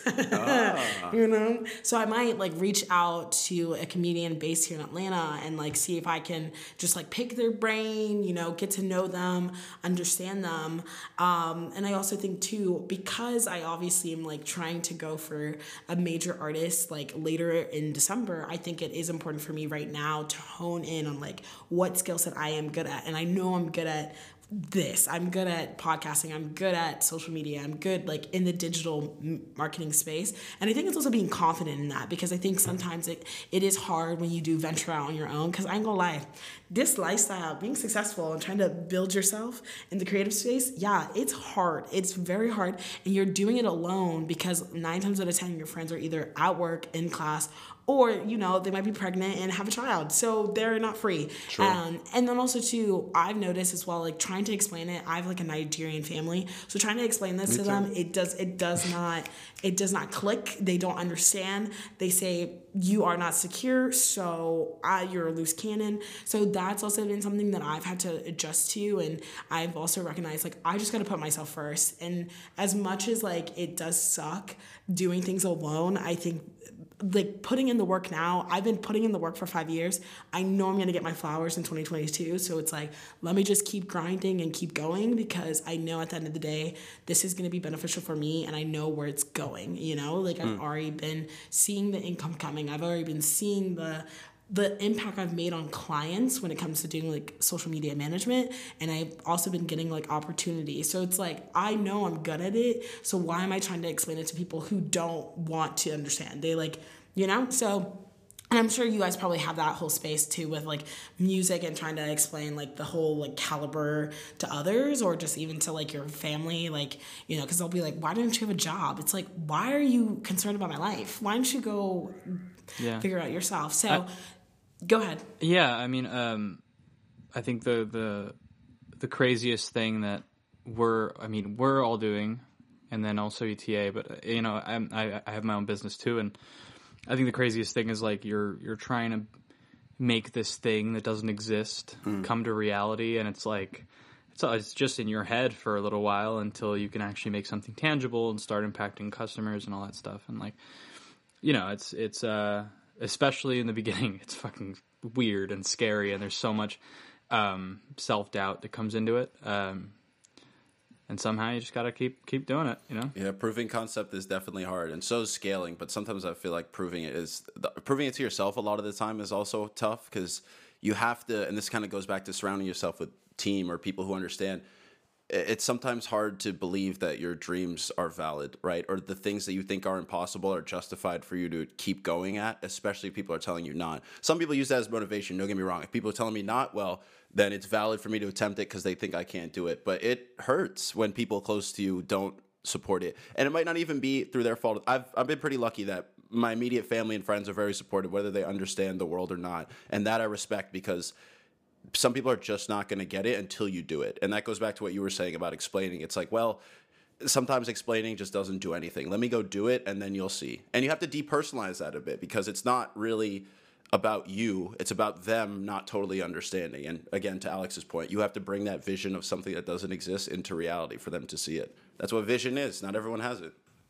Speaker 1: ah. you know? So I might like reach out to a comedian based here in Atlanta and like see if I can just like pick their brain, you know, get to know them, understand them. Um, and I also think too, because I obviously am like trying to go for a major artist like later in December, I think it is important for me right now to hone in on like what skill set I am good at. And I know I'm good at this. I'm good at podcasting. I'm good at social media. I'm good like in the digital marketing space. And I think it's also being confident in that, because I think sometimes it, it is hard when you do venture out on your own, because I ain't gonna lie, this lifestyle, being successful and trying to build yourself in the creative space, yeah, it's hard. It's very hard. And you're doing it alone because nine times out of ten, your friends are either at work, in class, or, you know, they might be pregnant and have a child. So they're not free.
Speaker 3: Sure.
Speaker 1: Um, and then also, too, I've noticed as well, like, trying to explain it. I have, like, a Nigerian family. So trying to explain this
Speaker 3: Me
Speaker 1: to
Speaker 3: too.
Speaker 1: them, it does it does not it does not click. They don't understand. They say, you are not secure, so uh, you're a loose cannon. So that's also been something that I've had to adjust to. And I've also recognized, like, I just got to put myself first. And as much as, like, it does suck doing things alone, I think like putting in the work now, I've been putting in the work for five years. I know I'm going to get my flowers in twenty twenty-two. So it's like, let me just keep grinding and keep going, because I know at the end of the day, this is going to be beneficial for me. And I know where it's going, you know, like I've mm. already been seeing the income coming. I've already been seeing the the impact I've made on clients when it comes to doing like social media management. And I've also been getting like opportunities. So it's like, I know I'm good at it. So why am I trying to explain it to people who don't want to understand? They like, you know, so, and I'm sure you guys probably have that whole space too with like music and trying to explain like the whole like caliber to others, or just even to like your family, like, you know, because they'll be like, why don't you have a job? It's like, why are you concerned about my life? Why don't you go yeah. figure it out yourself? So I, go ahead.
Speaker 4: Yeah, I mean, um, I think the, the the craziest thing that we're, I mean, we're all doing, and then also E T A, but you know, I'm, I I have my own business too, and I think the craziest thing is like you're you're trying to make this thing that doesn't exist mm. come to reality, and it's like it's it's just in your head for a little while until you can actually make something tangible and start impacting customers and all that stuff. And like, you know, it's it's uh especially in the beginning, it's fucking weird and scary, and there's so much um, self doubt that comes into it. Um, And somehow you just got to keep keep doing it, you know?
Speaker 3: Yeah, proving concept is definitely hard. And so is scaling. But sometimes I feel like proving it is... The, proving it to yourself a lot of the time is also tough, because you have to... And this kind of goes back to surrounding yourself with team or people who understand. It's sometimes hard to believe that your dreams are valid, right? Or the things that you think are impossible are justified for you to keep going at, especially if people are telling you not. Some people use that as motivation, don't get me wrong. If people are telling me not, well, then it's valid for me to attempt it because they think I can't do it. But it hurts when people close to you don't support it. And it might not even be through their fault. I've I've been pretty lucky that my immediate family and friends are very supportive, whether they understand the world or not. And that I respect, because some people are just not going to get it until you do it. And that goes back to what you were saying about explaining. It's like, well, sometimes explaining just doesn't do anything. Let me go do it, and then you'll see. And you have to depersonalize that a bit, because it's not really about you. It's about them not totally understanding. And again, to Alex's point, you have to bring that vision of something that doesn't exist into reality for them to see it. That's what vision is. Not everyone has it.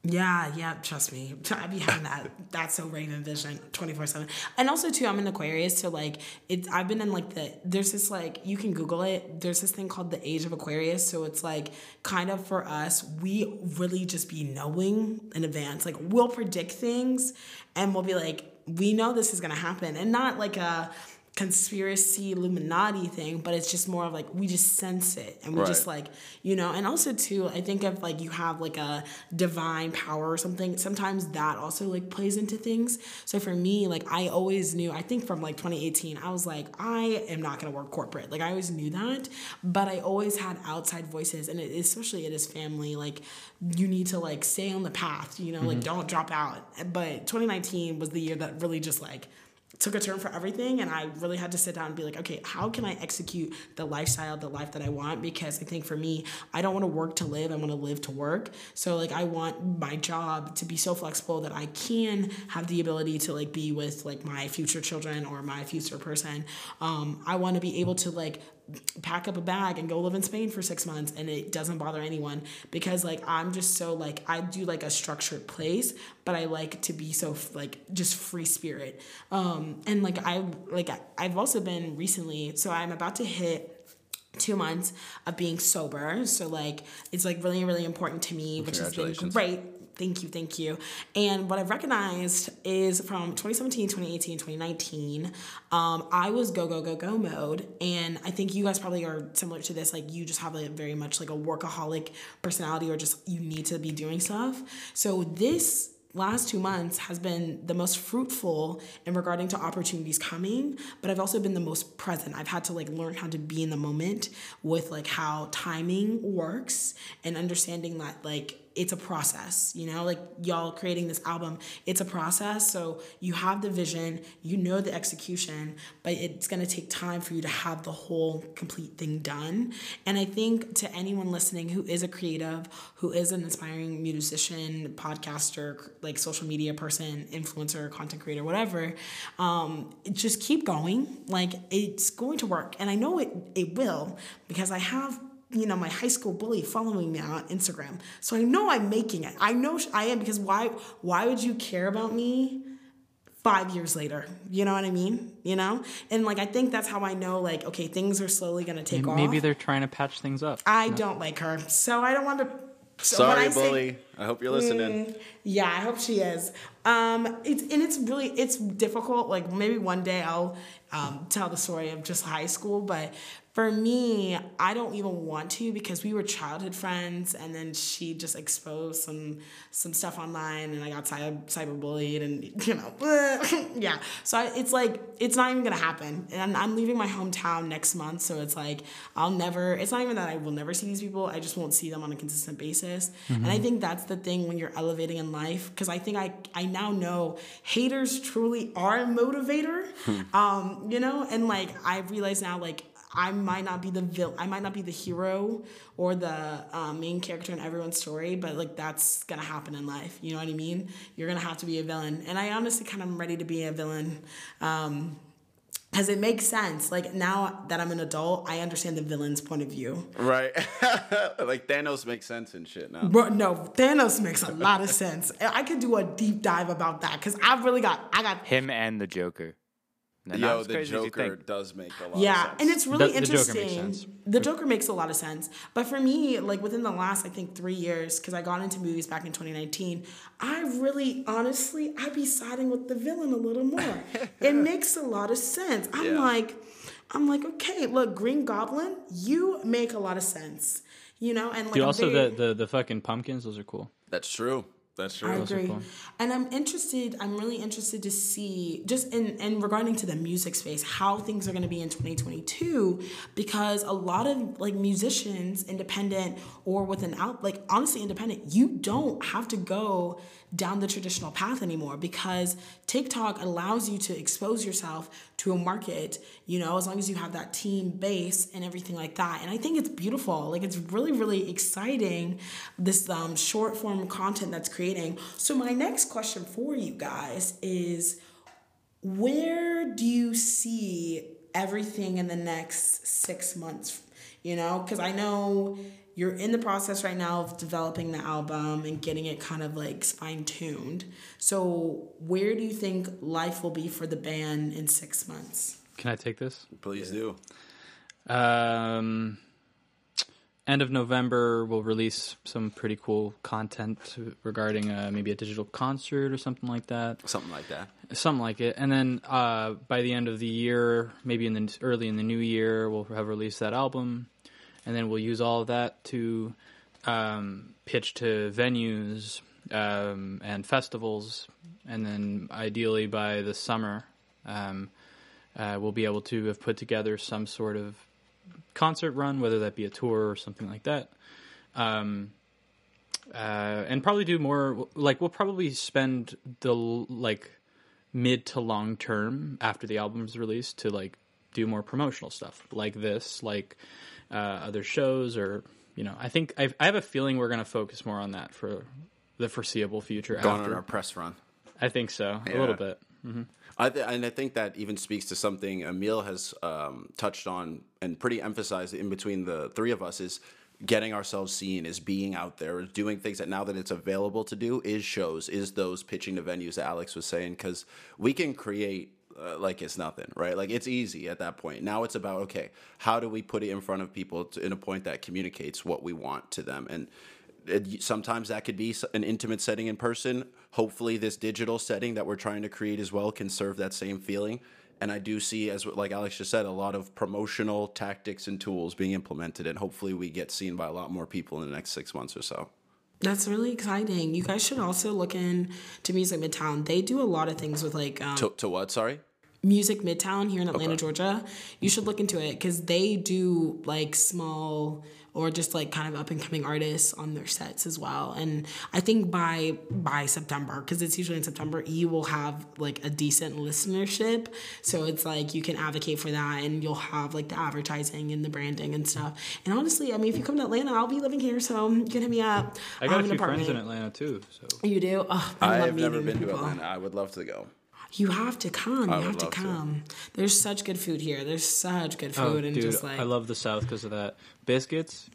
Speaker 1: Yeah, yeah, trust me. I be having that. That's so Raven vision twenty-four seven. And also, too, I'm in Aquarius, so, like, it's, I've been in, like, the, there's this, like, you can Google it. There's this thing called the Age of Aquarius. So it's, like, kind of for us, we really just be knowing in advance. Like, we'll predict things, and we'll be like, we know this is going to happen. And not, like, a conspiracy Illuminati thing, but it's just more of like we just sense it and we
Speaker 3: Right.
Speaker 1: just like, you know. And also too, I think if like you have like a divine power or something, sometimes that also like plays into things. So for me, like I always knew, I think from like twenty eighteen, I was like, I am not gonna work corporate. Like I always knew that, but I always had outside voices, and it, especially it is family, like you need to like stay on the path, you know, mm-hmm. like don't drop out. But twenty nineteen was the year that really just like took a turn for everything, and I really had to sit down and be like, okay, how can I execute the lifestyle, the life that I want? Because I think for me, I don't want to work to live, I want to live to work. So like I want my job to be so flexible that I can have the ability to like be with like my future children or my future person. Um, I want to be able to like pack up a bag and go live in Spain for six months and it doesn't bother anyone, because like I'm just so like I do like a structured place, but I like to be so like just free spirit. Um, and like I like I've also been recently, so I'm about to hit two months of being sober. So like it's like really, really important to me, which has been great. Thank you, thank you. And what I've recognized is from twenty seventeen, twenty eighteen, twenty nineteen, um, I was go, go, go, go mode. And I think you guys probably are similar to this. Like you just have a very much like a workaholic personality, or just you need to be doing stuff. So this last two months has been the most fruitful in regarding to opportunities coming, but I've also been the most present. I've had to like learn how to be in the moment with like how timing works and understanding that like it's a process, you know, like y'all creating this album, it's a process. So you have the vision, you know the execution, but it's going to take time for you to have the whole complete thing done. And I think to anyone listening who is a creative, who is an aspiring musician, podcaster, like social media person, influencer, content creator, whatever, um, just keep going. Like it's going to work. And I know it, it will, because I have you know, my high school bully following me on Instagram. So I know I'm making it. I know I am, because why why would you care about me five years later? You know what I mean? You know? And like I think that's how I know like, okay, things are slowly gonna take
Speaker 4: maybe
Speaker 1: off.
Speaker 4: Maybe they're trying to patch things up.
Speaker 1: I
Speaker 4: no?
Speaker 1: don't like her. So I don't want to so
Speaker 3: Sorry,
Speaker 1: I
Speaker 3: bully.
Speaker 1: Say,
Speaker 3: I hope you're listening.
Speaker 1: Mm, yeah, I hope she is. Um, it's and it's really it's difficult. Like maybe one day I'll um, tell the story of just high school, but for me, I don't even want to, because we were childhood friends, and then she just exposed some some stuff online, and I got cyber cyberbullied, and you know, yeah. So I, it's like it's not even gonna happen, and I'm leaving my hometown next month, so it's like I'll never. It's not even that I will never see these people. I just won't see them on a consistent basis, mm-hmm. and I think that's the thing when you're elevating in life, because I think I I now know haters truly are a motivator, um, you know, and like I realize now like. I might not be the vil- I might not be the hero or the uh, main character in everyone's story, but like that's gonna happen in life. You know what I mean? You're gonna have to be a villain, and I honestly kind of am ready to be a villain, um, because it makes sense. Like now that I'm an adult, I understand the villain's point of view.
Speaker 3: Right, like Thanos makes sense and shit now.
Speaker 1: Bro, no, Thanos makes a lot of sense. I could do a deep dive about that, because I've really got I got
Speaker 2: him and the Joker. No,
Speaker 3: Yo, the Joker does make a lot
Speaker 1: yeah,
Speaker 3: of sense.
Speaker 1: and it's really
Speaker 4: the,
Speaker 1: interesting.
Speaker 4: The Joker makes sense.
Speaker 1: The Joker makes a lot of sense. But for me, like within the last, I think, three years, because I got into movies back in twenty nineteen, I really, honestly, I'd be siding with the villain a little more. It makes a lot of sense. I'm
Speaker 3: Yeah.
Speaker 1: like, I'm like, okay, look, Green Goblin, you make a lot of sense. You know, and like
Speaker 4: Dude,
Speaker 1: I'm
Speaker 4: also
Speaker 1: very,
Speaker 4: the, the the fucking pumpkins, those are cool.
Speaker 3: That's true. That's true.
Speaker 1: I
Speaker 4: Those are
Speaker 1: agree.
Speaker 4: cool.
Speaker 1: And I'm interested, I'm really interested to see, just in, in regarding to the music space, how things are going to be in twenty twenty-two, because a lot of like musicians, independent or with an out, like honestly independent, you don't have to go down the traditional path anymore, because TikTok allows you to expose yourself to a market, you know, as long as you have that team base and everything like that. And I think it's beautiful. Like it's really, really exciting, this um, short form content that's creating. So my next question for you guys is, where do you see everything in the next six months? You know, because I know you're in the process right now of developing the album and getting it kind of like fine tuned. So where do you think life will be for the band in six months?
Speaker 4: Can I take this?
Speaker 3: Please do.
Speaker 4: Um, end of November, we'll release some pretty cool content regarding uh, maybe a digital concert or something like that.
Speaker 3: Something like that.
Speaker 4: Something like it. And then uh, by the end of the year, maybe in the early in the new year, we'll have released that album. And then we'll use all of that to um, pitch to venues um, and festivals. And then ideally by the summer, um, uh, we'll be able to have put together some sort of concert run, whether that be a tour or something like that. Um, uh, and probably do more, like we'll probably spend the like mid to long term after the album's released to like do more promotional stuff like this, like uh, other shows, or you know, I think I've, I have a feeling we're going to focus more on that for the foreseeable future.
Speaker 3: Going
Speaker 4: after.
Speaker 3: on our press run.
Speaker 4: I think so,
Speaker 3: Yeah.
Speaker 4: a little bit. Mm-hmm.
Speaker 3: I th- and I think that even speaks to something Emil has um, touched on and pretty emphasized in between the three of us is getting ourselves seen, is being out there, is doing things that now that it's available to do, is shows, is those pitching to venues that Alex was saying, because we can create uh, like it's nothing, right? Like it's easy at that point. Now it's about, okay, how do we put it in front of people to, in a point that communicates what we want to them? And it, sometimes that could be an intimate setting in person. Hopefully this digital setting that we're trying to create as well can serve that same feeling. And I do see, as like Alex just said, a lot of promotional tactics and tools being implemented, and hopefully we get seen by a lot more people in the next six months or so.
Speaker 1: That's really exciting. You guys should also look into Music Midtown. They do a lot of things with like um,
Speaker 3: To, to what, sorry?
Speaker 1: Music Midtown here in Atlanta,
Speaker 3: Okay.
Speaker 1: Georgia. You should look into it because they do like small or just like kind of up and coming artists on their sets as well. And I think by by September, because it's usually in September, you will have like a decent listenership. So it's like you can advocate for that, and you'll have like the advertising and the branding and stuff. And honestly, I mean, if you come to Atlanta, I'll be living here, so you can hit me up.
Speaker 4: I got
Speaker 1: Um,
Speaker 4: a
Speaker 1: an
Speaker 4: few friends in
Speaker 1: apartment.
Speaker 4: Atlanta too. So
Speaker 1: You do? Oh, I,
Speaker 3: I
Speaker 1: love
Speaker 3: have never
Speaker 1: meeting
Speaker 3: been to
Speaker 1: people.
Speaker 3: Atlanta. I would love to go.
Speaker 1: You have to come.
Speaker 3: I
Speaker 1: You
Speaker 3: would
Speaker 1: have to
Speaker 3: love to.
Speaker 1: come. There's such good food here. There's such good
Speaker 4: oh,
Speaker 1: food, and
Speaker 4: dude,
Speaker 1: just like
Speaker 4: I love the South because of that. Biscuits.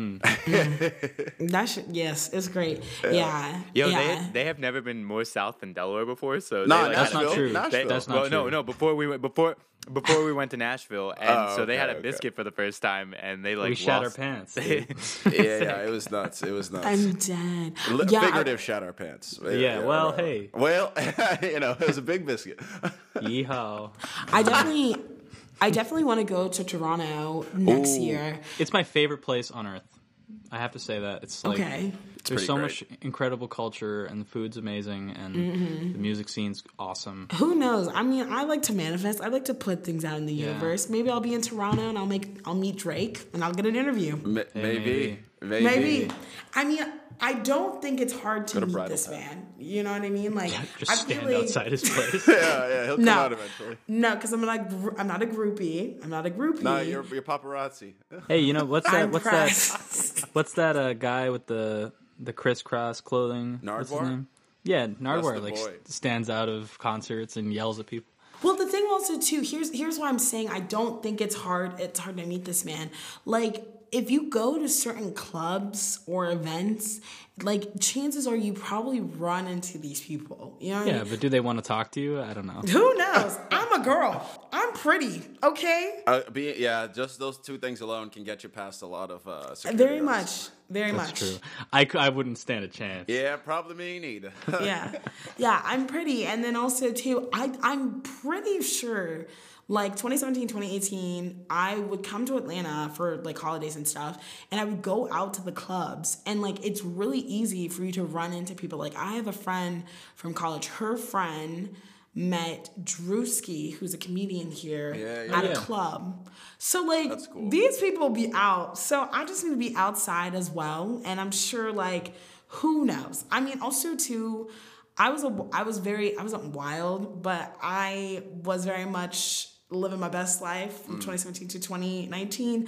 Speaker 1: that. Should, yes, it's great. Yeah,
Speaker 2: Yo,
Speaker 1: yeah.
Speaker 2: they they have never been more south than Delaware before. So
Speaker 3: Nah,
Speaker 2: they, like,
Speaker 4: That's not
Speaker 3: Nashville?
Speaker 4: true.
Speaker 3: Nashville.
Speaker 2: They,
Speaker 4: That's not
Speaker 2: well,
Speaker 4: true.
Speaker 2: no, no. Before we went, before before we went to Nashville, and
Speaker 3: Oh,
Speaker 2: so they had a
Speaker 3: okay, okay.
Speaker 2: biscuit for the first time, and they like
Speaker 4: we shat our
Speaker 2: lost-
Speaker 4: pants.
Speaker 2: They-
Speaker 4: dude.
Speaker 3: Yeah, yeah, it was nuts. It was nuts.
Speaker 1: I'm dead.
Speaker 3: Li-
Speaker 1: Yeah, I-
Speaker 3: Figurative shat our pants.
Speaker 4: Yeah, well,
Speaker 3: whatever.
Speaker 4: hey.
Speaker 3: Well, you know, it was a big biscuit.
Speaker 4: Yeehaw.
Speaker 1: I definitely, I definitely want to go to Toronto next
Speaker 3: Ooh.
Speaker 1: year.
Speaker 4: It's my favorite place on earth. I have to say that. It's like
Speaker 1: Okay.
Speaker 4: there's
Speaker 3: pretty
Speaker 4: so
Speaker 3: great.
Speaker 4: much incredible culture, and the food's amazing, and
Speaker 1: Mm-hmm.
Speaker 4: the music scene's awesome.
Speaker 1: Who knows? I mean, I like to manifest. I like to put things out in the
Speaker 4: Yeah.
Speaker 1: universe. Maybe I'll be in Toronto and I'll make, I'll meet Drake and I'll get an interview.
Speaker 3: M- maybe,
Speaker 4: maybe.
Speaker 3: maybe,
Speaker 1: Maybe. I mean, I don't think it's hard to
Speaker 3: Go to
Speaker 1: meet
Speaker 3: Bridal
Speaker 1: this
Speaker 3: Path.
Speaker 1: man. You know what I mean? Like,
Speaker 4: Just
Speaker 1: I
Speaker 4: stand
Speaker 1: feel like,
Speaker 4: outside his place.
Speaker 3: Yeah, yeah, he'll come
Speaker 1: No.
Speaker 3: out eventually.
Speaker 1: No, because I'm not. gr- I'm not a groupie. I'm not a groupie.
Speaker 3: No, you're you're paparazzi.
Speaker 4: Hey, you know what's that?
Speaker 1: I'm
Speaker 4: What's
Speaker 1: pressed.
Speaker 4: that? What's that? Uh, guy with the the crisscross clothing? What's his
Speaker 3: Nardwuar?
Speaker 4: name? Yeah, Nardwuar
Speaker 3: the
Speaker 4: like
Speaker 3: boy.
Speaker 4: s- stands out of concerts and yells at people.
Speaker 1: Well, the thing also too. Here's here's why I'm saying I don't think it's hard. It's hard to meet this man. Like, if you go to certain clubs or events, like chances are you probably run into these people. You know what I
Speaker 4: Yeah,
Speaker 1: mean?
Speaker 4: but do they want to talk to you? I don't know.
Speaker 1: Who knows? I'm a girl. I'm pretty. Okay.
Speaker 3: Uh, be, yeah, just those two things alone can get you past a lot of uh, security
Speaker 1: Very
Speaker 3: guards.
Speaker 1: much. Very
Speaker 4: That's
Speaker 1: much.
Speaker 4: true. I, c- I wouldn't stand a chance.
Speaker 3: Yeah, probably me neither.
Speaker 1: Yeah. Yeah, I'm pretty. And then also too, I I'm pretty sure like twenty seventeen, twenty eighteen, I would come to Atlanta for like holidays and stuff, and I would go out to the clubs, and like it's really easy for you to run into people. Like I have a friend from college, her friend met Drewski, who's a comedian here,
Speaker 3: Yeah, yeah.
Speaker 1: at
Speaker 4: Yeah.
Speaker 1: a club. So like
Speaker 3: That's cool.
Speaker 1: these people be out. So I just need to be outside as well. And I'm sure like who knows? I mean also too, I was a I was very I wasn't wild, but I was very much living my best life from twenty seventeen to twenty nineteen.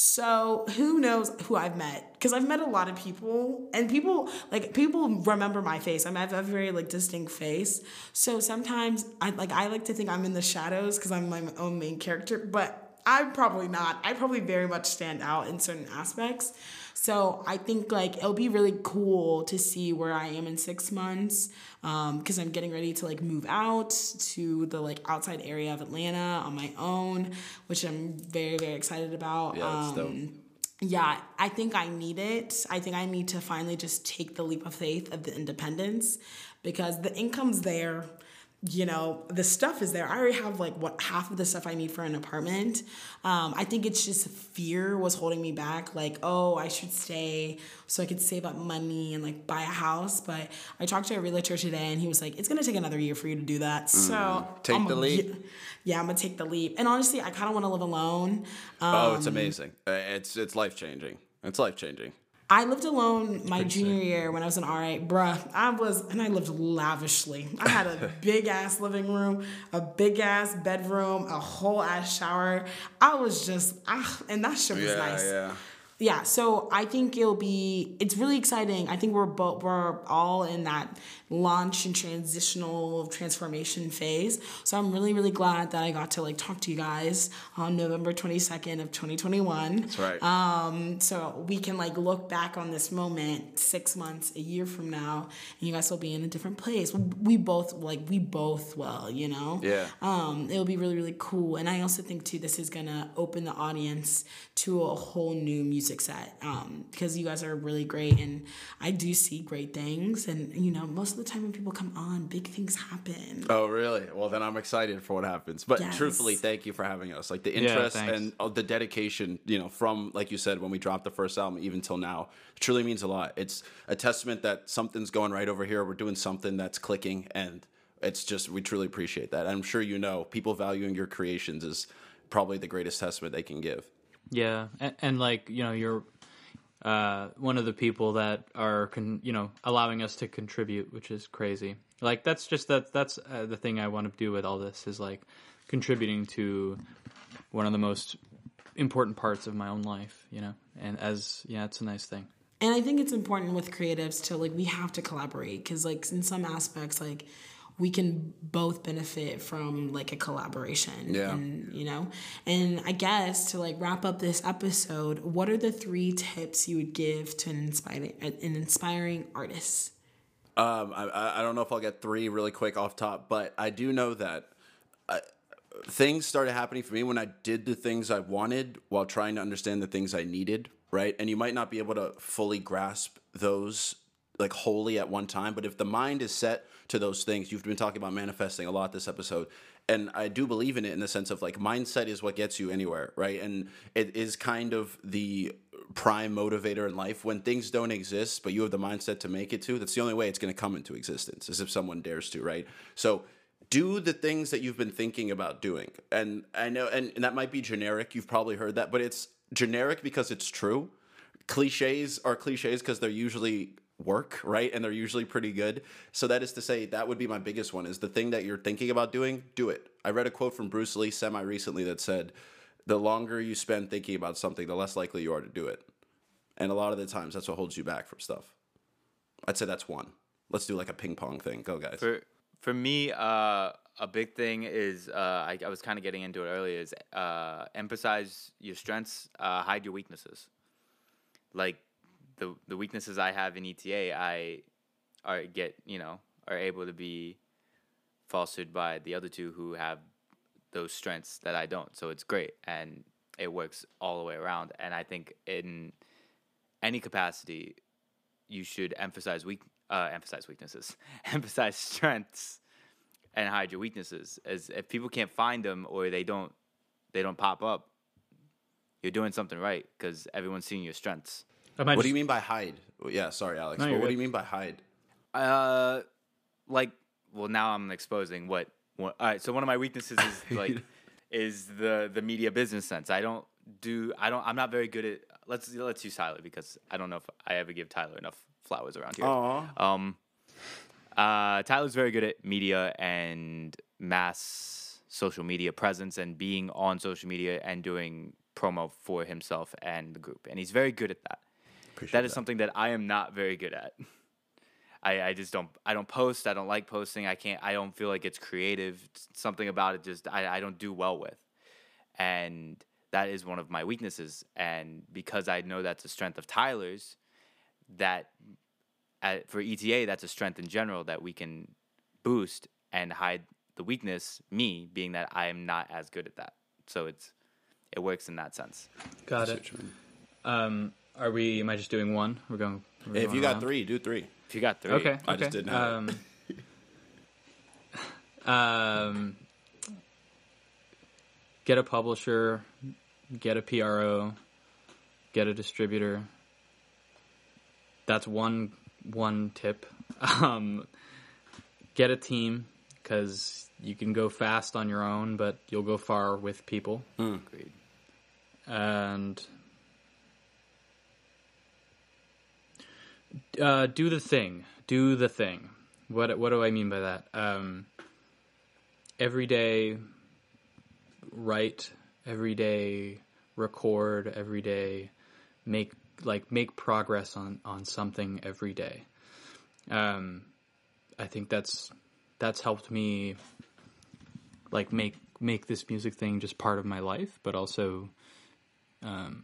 Speaker 1: So who knows who I've met? Because I've met a lot of people, and people like people remember my face. I mean, I have a very like distinct face. So sometimes I like I like to think I'm in the shadows because I'm my own main character, but I'm probably not. I probably very much stand out in certain aspects. So I think like it'll be really cool to see where I am in six months because I'm getting ready to like move out to the like outside area of Atlanta on my own, which I'm very, very excited about.
Speaker 3: Yeah, that's dope.
Speaker 1: Um, yeah, I think I need it. I think I need to finally just take the leap of faith of the independence because the income's there. You know, the stuff is there. I already have like what half of the stuff I need for an apartment. Um, I think it's just fear was holding me back. Like, oh, I should stay so I could save up money and like buy a house. But I talked to a realtor today and he was like, it's going to take another year for you to do that. So
Speaker 3: Take
Speaker 1: I'm
Speaker 3: the
Speaker 1: gonna-
Speaker 3: leap.
Speaker 1: Yeah, I'm going to take the leap. And honestly, I kind of want to live alone. Um,
Speaker 3: Oh, it's amazing. Uh, It's it's life changing. It's life changing.
Speaker 1: I lived alone my junior year when I was in R A. Bruh, I was, and I lived lavishly. I had a big ass living room, a big ass bedroom, a whole ass shower. I was just, ah, and that shit was
Speaker 3: Yeah,
Speaker 1: nice.
Speaker 3: yeah.
Speaker 1: Yeah, so I think it'll be, it's really exciting. I think we're both, we're all in that launch and transitional transformation phase. So I'm really, really glad that I got to like talk to you guys on November twenty-second of twenty twenty-one.
Speaker 3: That's right.
Speaker 1: Um, so we can like look back on this moment six months, a year from now, and you guys will be in a different place. We both like we both will, you know.
Speaker 3: Yeah.
Speaker 1: Um, it'll be really really cool, and I also think too this is gonna open the audience to a whole new music set. Um, because you guys are really great, and I do see great things, and you know most of the time when people come on, big things happen.
Speaker 3: Oh, really? Well, then I'm excited for what happens. But
Speaker 1: Yes.
Speaker 3: truthfully, thank you for having us. Like the
Speaker 4: Yeah,
Speaker 3: interest
Speaker 4: thanks.
Speaker 3: and uh, the dedication, you know, from, like you said, when we dropped the first album, even till now, truly means a lot. It's a testament that something's going right over here. We're doing something that's clicking, and it's just, we truly appreciate that. I'm sure you know, people valuing your creations is probably the greatest testament they can give.
Speaker 4: Yeah, and, and like you know, you're uh, one of the people that are con- you know allowing us to contribute, which is crazy. Like that's just that that's uh, the thing I want to do with all this is like contributing to one of the most important parts of my own life, you know. And as yeah, it's a nice thing.
Speaker 1: And I think it's important with creatives to like we have to collaborate because like in some aspects like we can both benefit from like a collaboration.
Speaker 3: Yeah.
Speaker 1: And you know, and I guess to like wrap up this episode, what are the three tips you would give to an inspiring an inspiring artist?
Speaker 3: Um, I, I don't know if I'll get three really quick off top, but I do know that I, things started happening for me when I did the things I wanted while trying to understand the things I needed, right? And you might not be able to fully grasp those like wholly at one time, but if the mind is set to those things, you've been talking about manifesting a lot this episode, and I do believe in it in the sense of like mindset is what gets you anywhere, right? And it is kind of the prime motivator in life. When things don't exist, but you have the mindset to make it to, that's the only way it's going to come into existence, is if someone dares to, right? So do the things that you've been thinking about doing. And I know, and, and that might be generic. You've probably heard that, but it's generic because it's true. Cliches are cliches because they're usually work, right? And they're usually pretty good. So that is to say, that would be my biggest one, is the thing that you're thinking about doing, do it. I read a quote from Bruce Lee semi-recently that said, the longer you spend thinking about something, the less likely you are to do it. And a lot of the times, that's what holds you back from stuff. I'd say that's one. Let's do like a ping pong thing. Go, guys.
Speaker 2: For for me, uh, a big thing is uh, I, I was kind of getting into it earlier. Is uh, emphasize your strengths, uh, hide your weaknesses. Like the the weaknesses I have in E T A, I are get you know are able to be falsehood by the other two who have those strengths that I don't. So it's great, and it works all the way around. And I think in any capacity, you should emphasize weak, uh, emphasize weaknesses, emphasize strengths, and hide your weaknesses. As if people can't find them or they don't, they don't pop up, you're doing something right because everyone's seeing your strengths.
Speaker 4: I might
Speaker 3: What
Speaker 4: just,
Speaker 3: do you mean by hide? Yeah, sorry, Alex.
Speaker 4: No,
Speaker 3: but
Speaker 4: you're
Speaker 3: what do
Speaker 4: good.
Speaker 3: you mean by hide?
Speaker 2: Uh, like, well, now I'm exposing what. what all right, so one of my weaknesses is like, is the the media business sense. I don't do. I don't. I'm not very good at. Let's let's use Tyler because I don't know if I ever give Tyler enough flowers around here.
Speaker 3: Aw.
Speaker 2: Um, uh, Tyler's very good at media and mass social media presence and being on social media and doing promo for himself and the group, and he's very good at that.
Speaker 3: Appreciate
Speaker 2: That is something that I am not very good at. I, I just don't I don't post. I don't like posting. I can't. I don't feel like it's creative. It's something about it just I, I don't do well with. And that is one of my weaknesses. And because I know that's a strength of Tyler's, that at, for E T A, that's a strength in general that we can boost and hide the weakness, me, being that I am not as good at that. So it's it works in that sense.
Speaker 4: Got it. Um, are we? Am I just doing one? We're going. We're
Speaker 3: If
Speaker 4: going
Speaker 3: you got
Speaker 4: around?
Speaker 3: three, do three.
Speaker 2: If you got three,
Speaker 4: Okay.
Speaker 3: I
Speaker 4: okay.
Speaker 3: just didn't have
Speaker 4: um, um, get a publisher, get a P R O, get a distributor. That's one one tip. Um, get a team, because you can go fast on your own, but you'll go far with people.
Speaker 3: Mm.
Speaker 2: agreed.
Speaker 4: And uh, do the thing. Do the thing. What what do I mean by that? Um, every day, write. Every day, record. Every day, make like make progress on, on something every day. Um, I think that's that's helped me like make make this music thing just part of my life, but also. Um,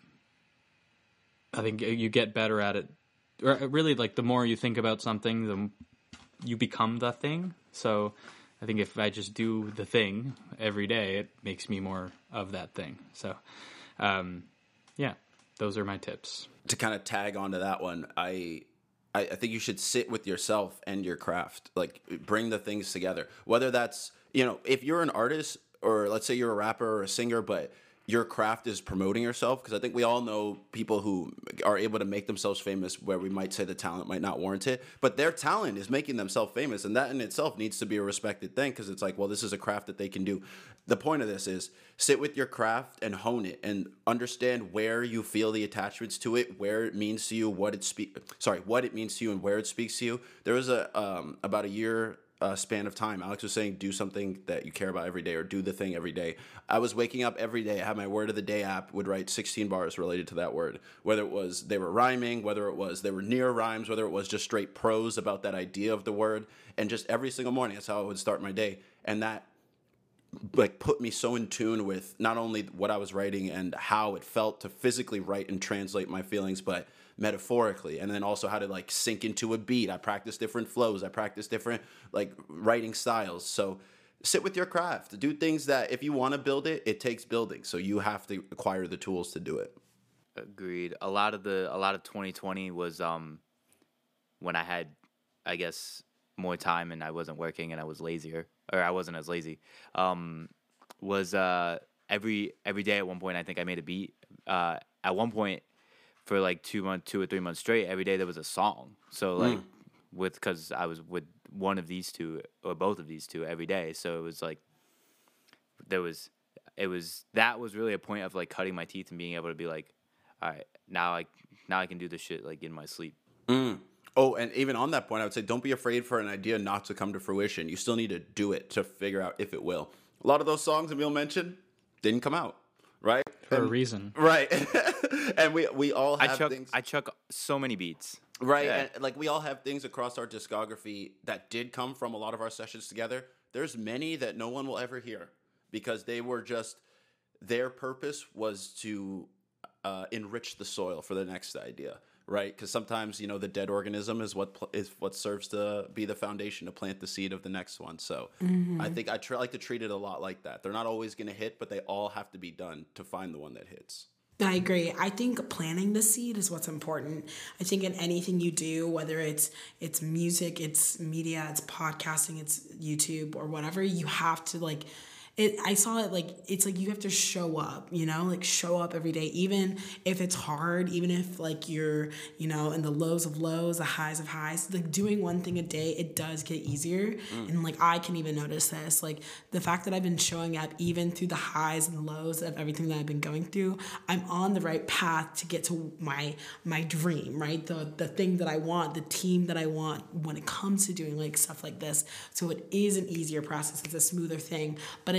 Speaker 4: I think you get better at it. Or really, like, the more you think about something, the m- you become the thing. So I think if I just do the thing every day, it makes me more of that thing. So, um, yeah, those are my tips.
Speaker 3: To kind of tag onto that one, I, I I think you should sit with yourself and your craft. Like, bring the things together. Whether that's, you know, if you're an artist, or let's say you're a rapper or a singer, but your craft is promoting yourself, because I think we all know people who are able to make themselves famous where we might say the talent might not warrant it, but their talent is making themselves famous, and that in itself needs to be a respected thing, because it's like, well, this is a craft that they can do. The point of this is sit with your craft and hone it and understand where you feel the attachments to it, where it means to you, what it speak sorry, what it means to you and where it speaks to you. There was a um, about a year Uh, span of time, Alex was saying, do something that you care about every day, or do the thing every day. I was waking up every day. I had my word of the day app, would write sixteen bars related to that word, whether it was they were rhyming, whether it was they were near rhymes, whether it was just straight prose about that idea of the word. And just every single morning, that's how I would start my day. And that like put me so in tune with not only what I was writing and how it felt to physically write and translate my feelings, but metaphorically, and then also how to like sink into a beat. I practice different flows. I practice different like writing styles. So sit with your craft. Do things that if you want to build it, it takes building. So you have to acquire the tools to do it.
Speaker 2: Agreed. A lot of the a lot of twenty twenty was um when I had, I guess, more time and I wasn't working and I was lazier, or I wasn't as lazy. Um, was uh every every day at one point I think I made a beat. Uh, at one point. For like two months, two or three months straight, every day there was a song. So like, mm. with because I was with one of these two or both of these two every day, so it was like there was, it was that was really a point of like cutting my teeth and being able to be like, all right, now I now I can do this shit like in my sleep.
Speaker 3: Mm. Oh, and even on that point, I would say don't be afraid for an idea not to come to fruition. You still need to do it to figure out if it will. A lot of those songs Emil mentioned didn't come out. Right?
Speaker 4: For
Speaker 3: and,
Speaker 4: a reason.
Speaker 3: Right. And we we all have
Speaker 2: I chuck,
Speaker 3: things.
Speaker 2: I chuck so many beats.
Speaker 3: Right.
Speaker 2: Yeah.
Speaker 3: And like we all have things across our discography that did come from a lot of our sessions together. There's many that no one will ever hear because they were just, their purpose was to uh, enrich the soil for the next idea. Right, because sometimes you know the dead organism is what pl- is what serves to be the foundation to plant the seed of the next one. So mm-hmm. I think I try like to treat it a lot like that. They're not always going to hit, but they all have to be done to find the one that hits.
Speaker 1: I agree. I think planting the seed is what's important. I think in anything you do, whether it's it's music, it's media, it's podcasting, it's YouTube or whatever, you have to like. It, I saw it like, it's like you have to show up, you know, like show up every day, even if it's hard, even if like you're, you know, in the lows of lows, the highs of highs, like doing one thing a day, it does get easier. Mm. And like, I can even notice this, like the fact that I've been showing up even through the highs and lows of everything that I've been going through, I'm on the right path to get to my, my dream, right? The, the thing that I want, the team that I want when it comes to doing like stuff like this. So it is an easier process. It's a smoother thing, but it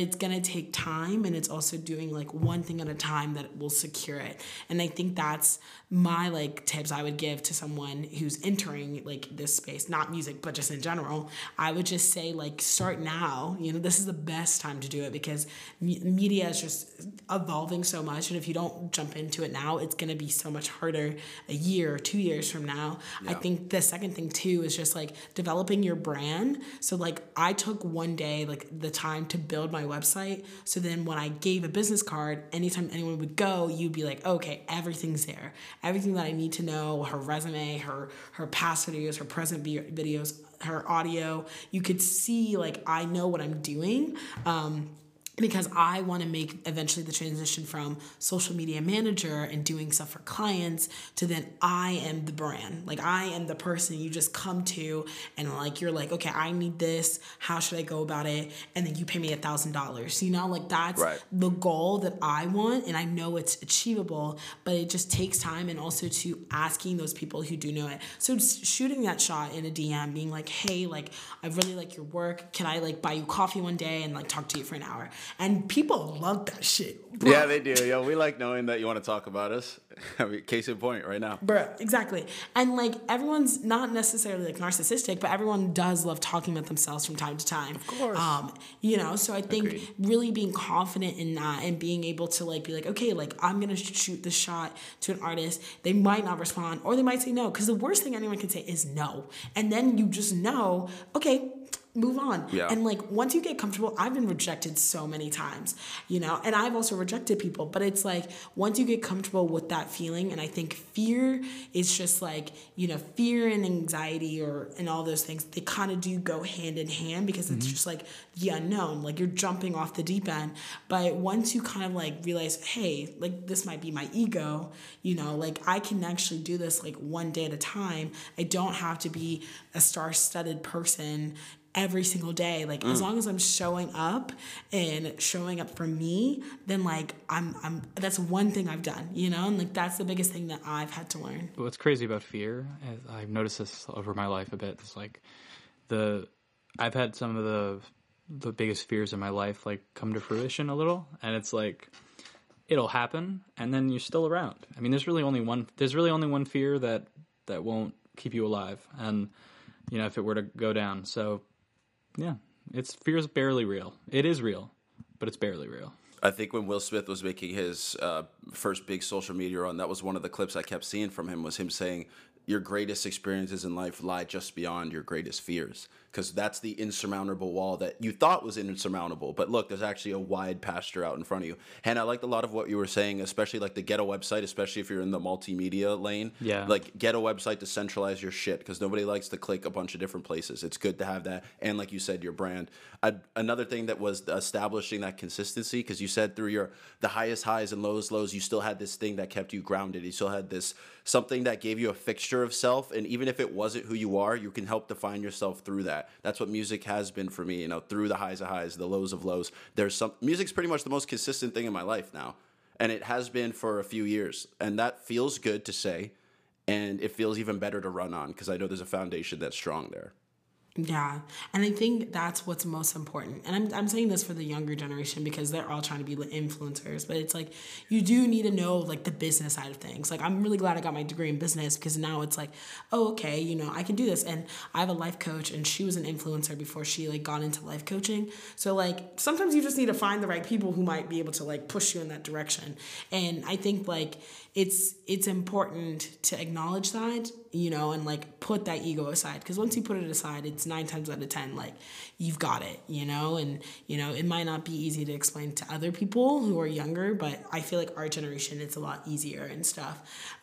Speaker 1: it's gonna take time, and it's also doing like one thing at a time that will secure it. And I think that's my like tips I would give to someone who's entering like this space, not music, but just in general. I would just say like start now. You know, this is the best time to do it because me- media is just evolving so much, and if you don't jump into it now, it's gonna be so much harder a year or two years from now. Yeah. I think the second thing too is just like developing your brand. So like I took one day like the time to build my website, so then when I gave a business card, anytime anyone would go, you'd be like, okay, everything's there, everything that I need to know, her resume, her her past videos, her present videos, her audio. You could see like I know what I'm doing. Um, because I want to make eventually the transition from social media manager and doing stuff for clients to then I am the brand. Like I am the person you just come to and like you're like, okay, I need this. How should I go about it? And then you pay me a thousand dollars. You know, like that's right. the goal that I want, and I know it's achievable, but it just takes time, and also to asking those people who do know it. So shooting that shot in a D M, being like, hey, like I really like your work. Can I like buy you coffee one day and like talk to you for an hour? And people love that shit. Bro.
Speaker 3: Yeah, they do. Yo, we like knowing that you want to talk about us. I mean, case in point right now.
Speaker 1: Bro, exactly. And like everyone's not necessarily like narcissistic, but everyone does love talking about themselves from time to time.
Speaker 3: Of course.
Speaker 1: Um, you know, so I think Agreed. really being confident in that and being able to like be like, okay, like I'm going to shoot this shot to an artist. They might not respond, or they might say no. Because the worst thing anyone can say is no. And then you just know, okay, move on.
Speaker 3: Yeah.
Speaker 1: And like once you get comfortable, I've been rejected so many times, you know, and I've also rejected people, but it's like once you get comfortable with that feeling, and I think fear is just like, you know, fear and anxiety or and all those things, they kind of do go hand in hand because it's mm-hmm. just like the unknown, like you're jumping off the deep end. But once you kind of like realize, hey, like this might be my ego, you know, like I can actually do this like one day at a time. I don't have to be a star-studded person every single day. Like mm. as long as I'm showing up and showing up for me, then like I'm I'm that's one thing I've done, you know? And like that's the biggest thing that I've had to learn.
Speaker 4: What's crazy about fear, I've noticed this over my life a bit, is like the I've had some of the the biggest fears in my life like come to fruition a little, and it's like it'll happen and then you're still around. I mean, there's really only one there's really only one fear that that won't keep you alive, and you know, if it were to go down. So yeah, it's fear is barely real. It is real, but it's barely real.
Speaker 3: I think when Will Smith was making his uh, first big social media run, that was one of the clips I kept seeing from him, was him saying, your greatest experiences in life lie just beyond your greatest fears. Because that's the insurmountable wall that you thought was insurmountable. But look, there's actually a wide pasture out in front of you. And I liked a lot of what you were saying, especially like the get a website, especially if you're in the multimedia lane.
Speaker 4: Yeah.
Speaker 3: Like get a website to centralize your shit, because nobody likes to click a bunch of different places. It's good to have that. And like you said, your brand. I, another thing that was establishing that consistency, because you said through your the highest highs and lowest lows, you still had this thing that kept you grounded. You still had this something that gave you a fixture of self. And even if it wasn't who you are, you can help define yourself through that. That's what music has been for me, you know, through the highs of highs, the lows of lows. There's some music's pretty much the most consistent thing in my life now. And it has been for a few years. And that feels good to say. And it feels even better to run on, because I know there's a foundation that's strong there.
Speaker 1: Yeah. And I think that's what's most important. And I'm I'm saying this for the younger generation because they're all trying to be influencers. But it's like, you do need to know, like, the business side of things. Like, I'm really glad I got my degree in business, because now it's like, oh, okay, you know, I can do this. And I have a life coach, and she was an influencer before she, like, got into life coaching. So, like, sometimes you just need to find the right people who might be able to, like, push you in that direction. And I think, like, it's it's important to acknowledge that, you know, and like put that ego aside, because once you put it aside, it's nine times out of ten like you've got it, you know. And you know, it might not be easy to explain to other people who are younger, but I feel like our generation, it's a lot easier and stuff.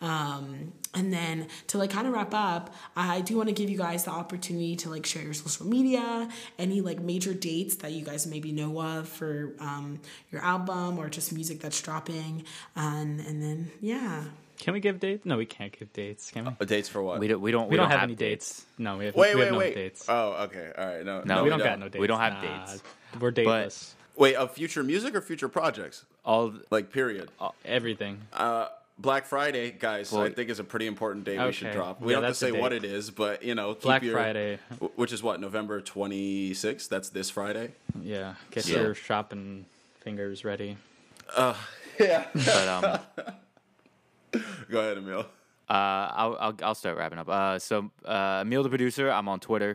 Speaker 1: Um, and then to like kind of wrap up, I do want to give you guys the opportunity to like share your social media, any like major dates that you guys maybe know of for um, your album or just music that's dropping, and and then yeah. Yeah.
Speaker 4: Can we give dates? No, we can't give dates. Can we?
Speaker 3: Uh, dates for what?
Speaker 2: We don't. We don't.
Speaker 4: We, we don't, don't have, have any
Speaker 2: dates.
Speaker 4: dates. No, we have.
Speaker 3: Wait,
Speaker 4: we
Speaker 3: wait,
Speaker 4: have no
Speaker 3: wait.
Speaker 4: dates.
Speaker 3: Oh, okay. All right. No,
Speaker 2: no,
Speaker 4: no
Speaker 2: we,
Speaker 4: we don't,
Speaker 2: don't
Speaker 4: got no dates.
Speaker 2: We don't have
Speaker 4: nah,
Speaker 2: dates.
Speaker 4: We're dateless.
Speaker 3: But, wait, of future music or future projects?
Speaker 2: All
Speaker 3: like period.
Speaker 2: All,
Speaker 4: everything.
Speaker 3: Uh, Black Friday, guys,
Speaker 2: Well,
Speaker 3: I think is a pretty important day we should
Speaker 4: okay.
Speaker 3: drop. We
Speaker 4: Yeah,
Speaker 3: don't have to
Speaker 4: that's a
Speaker 3: say what
Speaker 4: date.
Speaker 3: it is, but you know, keep
Speaker 4: Black
Speaker 3: your,
Speaker 4: Friday.
Speaker 3: w- which is what, November twenty-sixth. That's this Friday.
Speaker 4: Yeah, get
Speaker 2: Yeah.
Speaker 4: your shopping fingers ready.
Speaker 3: Yeah.
Speaker 2: But um,
Speaker 3: Go ahead, Emil.
Speaker 2: uh, I'll, I'll I'll start wrapping up. Uh, so uh, Emil the producer, I'm on Twitter.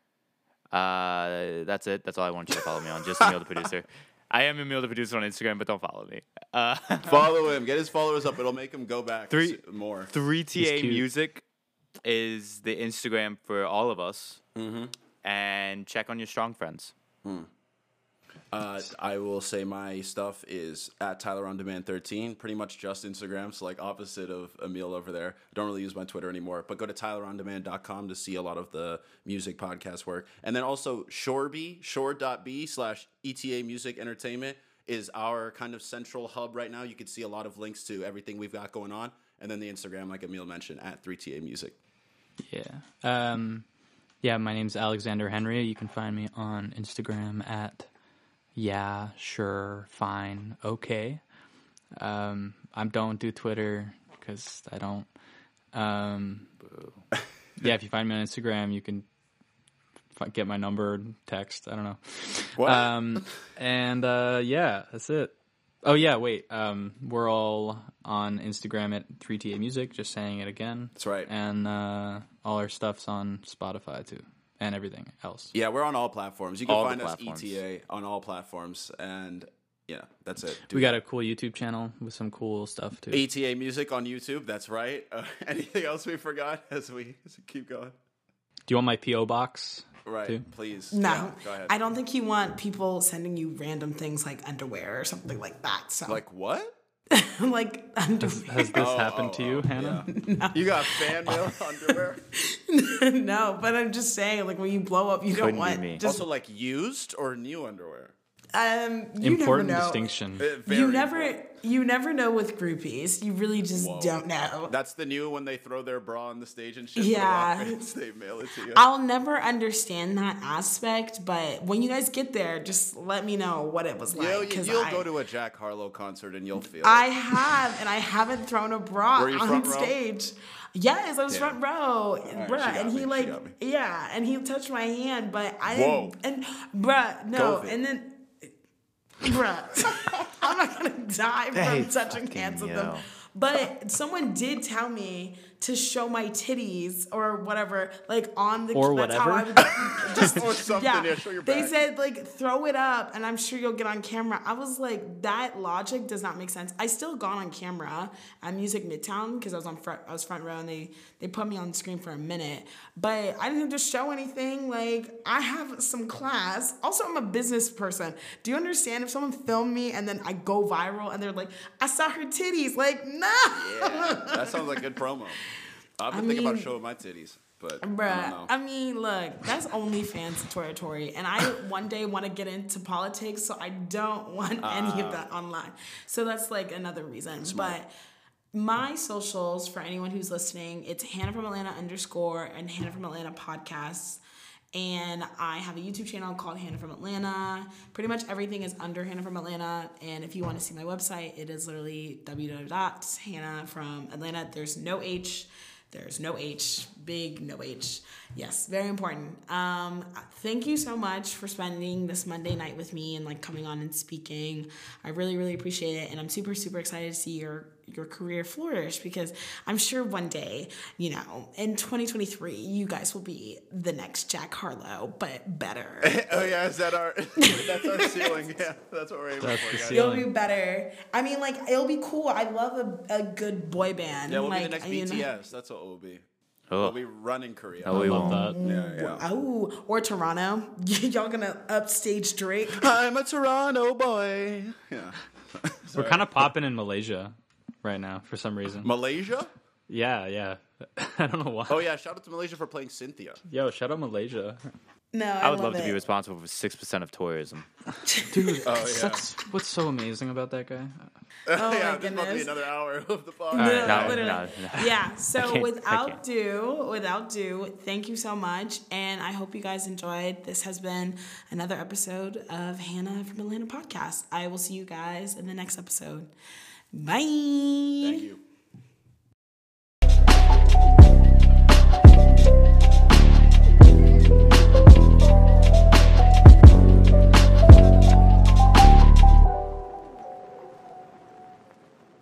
Speaker 2: Uh, that's it. That's all I want you to follow me on. Just Emil the producer. I am Emil the producer on Instagram, but don't follow me. Uh,
Speaker 3: Follow him. Get his followers up. It'll make him go back
Speaker 2: Three-
Speaker 3: s- more.
Speaker 2: three T A
Speaker 4: He's cute.
Speaker 2: Music is the Instagram for all of us.
Speaker 3: Mm-hmm.
Speaker 2: And check on your strong friends.
Speaker 3: Uh, I will say my stuff is at Tyler on Demand thirteen, pretty much just Instagram, so like opposite of Emil over there. I don't really use my Twitter anymore, but go to tyler on demand dot com to see a lot of the music podcast work. And then also Shoreby, shore.b slash E T A Music Entertainment is our kind of central hub right now. You can see a lot of links to everything we've got going on. And then the Instagram, like Emil mentioned, at three T A Music.
Speaker 4: Yeah. Um, yeah, my name's Alexander Henry. You can find me on Instagram at yeah, sure, fine, okay. Um, I don't do Twitter because I don't. Um, yeah, if you find me on Instagram, you can fi- get my number, text. I don't know.
Speaker 3: What?
Speaker 4: Um, and uh, yeah, that's it. Oh yeah, wait. Um, we're all on Instagram at three T A Music. Just saying it again.
Speaker 3: That's right.
Speaker 4: And uh, all our stuff's on Spotify too, and everything else.
Speaker 3: Yeah, we're on all platforms. You can
Speaker 2: All the
Speaker 3: find us
Speaker 2: platforms.
Speaker 3: E T A on all platforms. And yeah, that's it. Do
Speaker 4: We got a cool YouTube channel with some cool stuff too.
Speaker 3: E T A Music on YouTube. That's right. Uh, anything else we forgot as we, as we keep going?
Speaker 4: Do you want my P O box?
Speaker 3: Right.
Speaker 4: Too?
Speaker 3: Please.
Speaker 1: No,
Speaker 3: Yeah, go ahead.
Speaker 1: I don't think you want people sending you random things like underwear or something like that. So,
Speaker 3: Like what?
Speaker 1: like underwear.
Speaker 4: Has this
Speaker 3: Oh,
Speaker 4: happened
Speaker 3: oh,
Speaker 4: to you,
Speaker 3: oh,
Speaker 4: Hannah?
Speaker 3: yeah. You got fan mail underwear?
Speaker 1: No, but I'm just saying, like when you blow up, you
Speaker 2: Couldn't
Speaker 1: don't
Speaker 2: be
Speaker 1: want
Speaker 2: me.
Speaker 1: just
Speaker 3: Also, like used or new underwear?
Speaker 1: um. You
Speaker 4: Important
Speaker 1: never know.
Speaker 4: distinction.
Speaker 3: Uh, very
Speaker 1: You never,
Speaker 3: important.
Speaker 1: you never know with groupies. You really just
Speaker 3: Whoa.
Speaker 1: don't know.
Speaker 3: That's the new when they throw their bra on the stage and shit.
Speaker 1: Yeah.
Speaker 3: For the rock bands, they mail it to you.
Speaker 1: I'll never understand that aspect, but when you guys get there, just let me know what it was like.
Speaker 3: You'll,
Speaker 1: 'cause
Speaker 3: you'll
Speaker 1: I,
Speaker 3: go to a Jack Harlow concert and you'll feel
Speaker 1: I
Speaker 3: it.
Speaker 1: have, and I haven't thrown a bra
Speaker 3: Were you
Speaker 1: on
Speaker 3: front row?
Speaker 1: stage. Yes, I was
Speaker 3: Yeah.
Speaker 1: front row,
Speaker 3: right,
Speaker 1: bruh,
Speaker 3: she got
Speaker 1: and
Speaker 3: me,
Speaker 1: he
Speaker 3: she
Speaker 1: like,
Speaker 3: got me.
Speaker 1: yeah, and he touched my hand, but I
Speaker 3: Whoa.
Speaker 1: didn't, and bruh, no,
Speaker 3: COVID.
Speaker 1: and then, bruh, I'm not gonna die
Speaker 2: Hey,
Speaker 1: from touching
Speaker 2: fucking
Speaker 1: hands with
Speaker 2: yo.
Speaker 1: them. But someone did tell me to show my titties or whatever, like on the
Speaker 4: Or
Speaker 1: that's how I
Speaker 4: whatever?
Speaker 1: would just
Speaker 3: Or something, yeah, show your
Speaker 1: They
Speaker 3: back.
Speaker 1: said like throw it up, and I'm sure you'll get on camera. I was like, that logic does not make sense. I still got on camera at Music Midtown because I was on front, I was front row, and they they put me on the screen for a minute. But I didn't have to show anything. Like I have some class. Also, I'm a business person. Do you understand if someone filmed me and then I go viral and they're like, I saw her titties? Like, no.
Speaker 3: Yeah, that sounds like good promo. I've been
Speaker 1: I
Speaker 3: thinking about
Speaker 1: mean-
Speaker 3: showing my titties, but I
Speaker 1: Bruh,
Speaker 3: don't know.
Speaker 1: I mean, look, that's OnlyFans territory, and I one day want to get into politics, so I don't want any of that online. So that's like another reason. But my socials for anyone who's listening, it's Hannah from Atlanta underscore and Hannah from Atlanta podcasts. And I have a YouTube channel called Hannah from Atlanta. Pretty much everything is under Hannah from Atlanta. And if you want to see my website, it is literally w w w dot hannah from atlanta. There's no H. There's no H. Big no H. Yes, very important. Um, thank you so much for spending this Monday night with me and like coming on and speaking. I really, really appreciate it. And I'm super, super excited to see your your career flourish because I'm sure one day, you know, in twenty twenty-three, you guys will be the next Jack Harlow, but better.
Speaker 3: Oh yeah, is that our? That's our ceiling. Yeah, that's what we're aiming
Speaker 4: That's
Speaker 3: for.
Speaker 4: the
Speaker 3: guys.
Speaker 4: ceiling.
Speaker 1: It'll be better. I mean, like, it'll be cool. I love a, a good boy band.
Speaker 3: Yeah, we'll
Speaker 1: like,
Speaker 3: be the next
Speaker 1: you know-
Speaker 3: B T S. That's what we'll be.
Speaker 2: Oh.
Speaker 3: We'll be running Korea.
Speaker 2: No, we
Speaker 4: Love
Speaker 2: won't.
Speaker 4: that.
Speaker 3: Yeah, yeah.
Speaker 1: Oh, or Toronto. Y'all gonna upstage Drake?
Speaker 3: I'm a Toronto boy. Yeah.
Speaker 4: We're kind of popping in Malaysia right now for some reason.
Speaker 3: Malaysia?
Speaker 4: Yeah, yeah. I don't know why.
Speaker 3: Oh yeah, shout out to Malaysia for playing Cynthia.
Speaker 4: Yo, shout out Malaysia.
Speaker 1: No, I,
Speaker 2: I would
Speaker 1: love
Speaker 2: love to be
Speaker 1: it.
Speaker 2: responsible for six percent of tourism.
Speaker 4: Dude,
Speaker 3: Oh yeah.
Speaker 4: that's what's so amazing about that guy.
Speaker 1: Oh
Speaker 3: yeah,
Speaker 1: my
Speaker 3: this must be
Speaker 1: goodness.
Speaker 3: another hour of the podcast.
Speaker 2: All right,
Speaker 1: No,
Speaker 2: no,
Speaker 1: literally.
Speaker 2: no, no.
Speaker 1: Yeah. So
Speaker 2: can't- I
Speaker 1: without
Speaker 2: can't.
Speaker 1: do, without do, thank you so much, and I hope you guys enjoyed. This has been another episode of Hannah from Atlanta podcast. I will see you guys in the next episode. Bye.
Speaker 3: Thank you.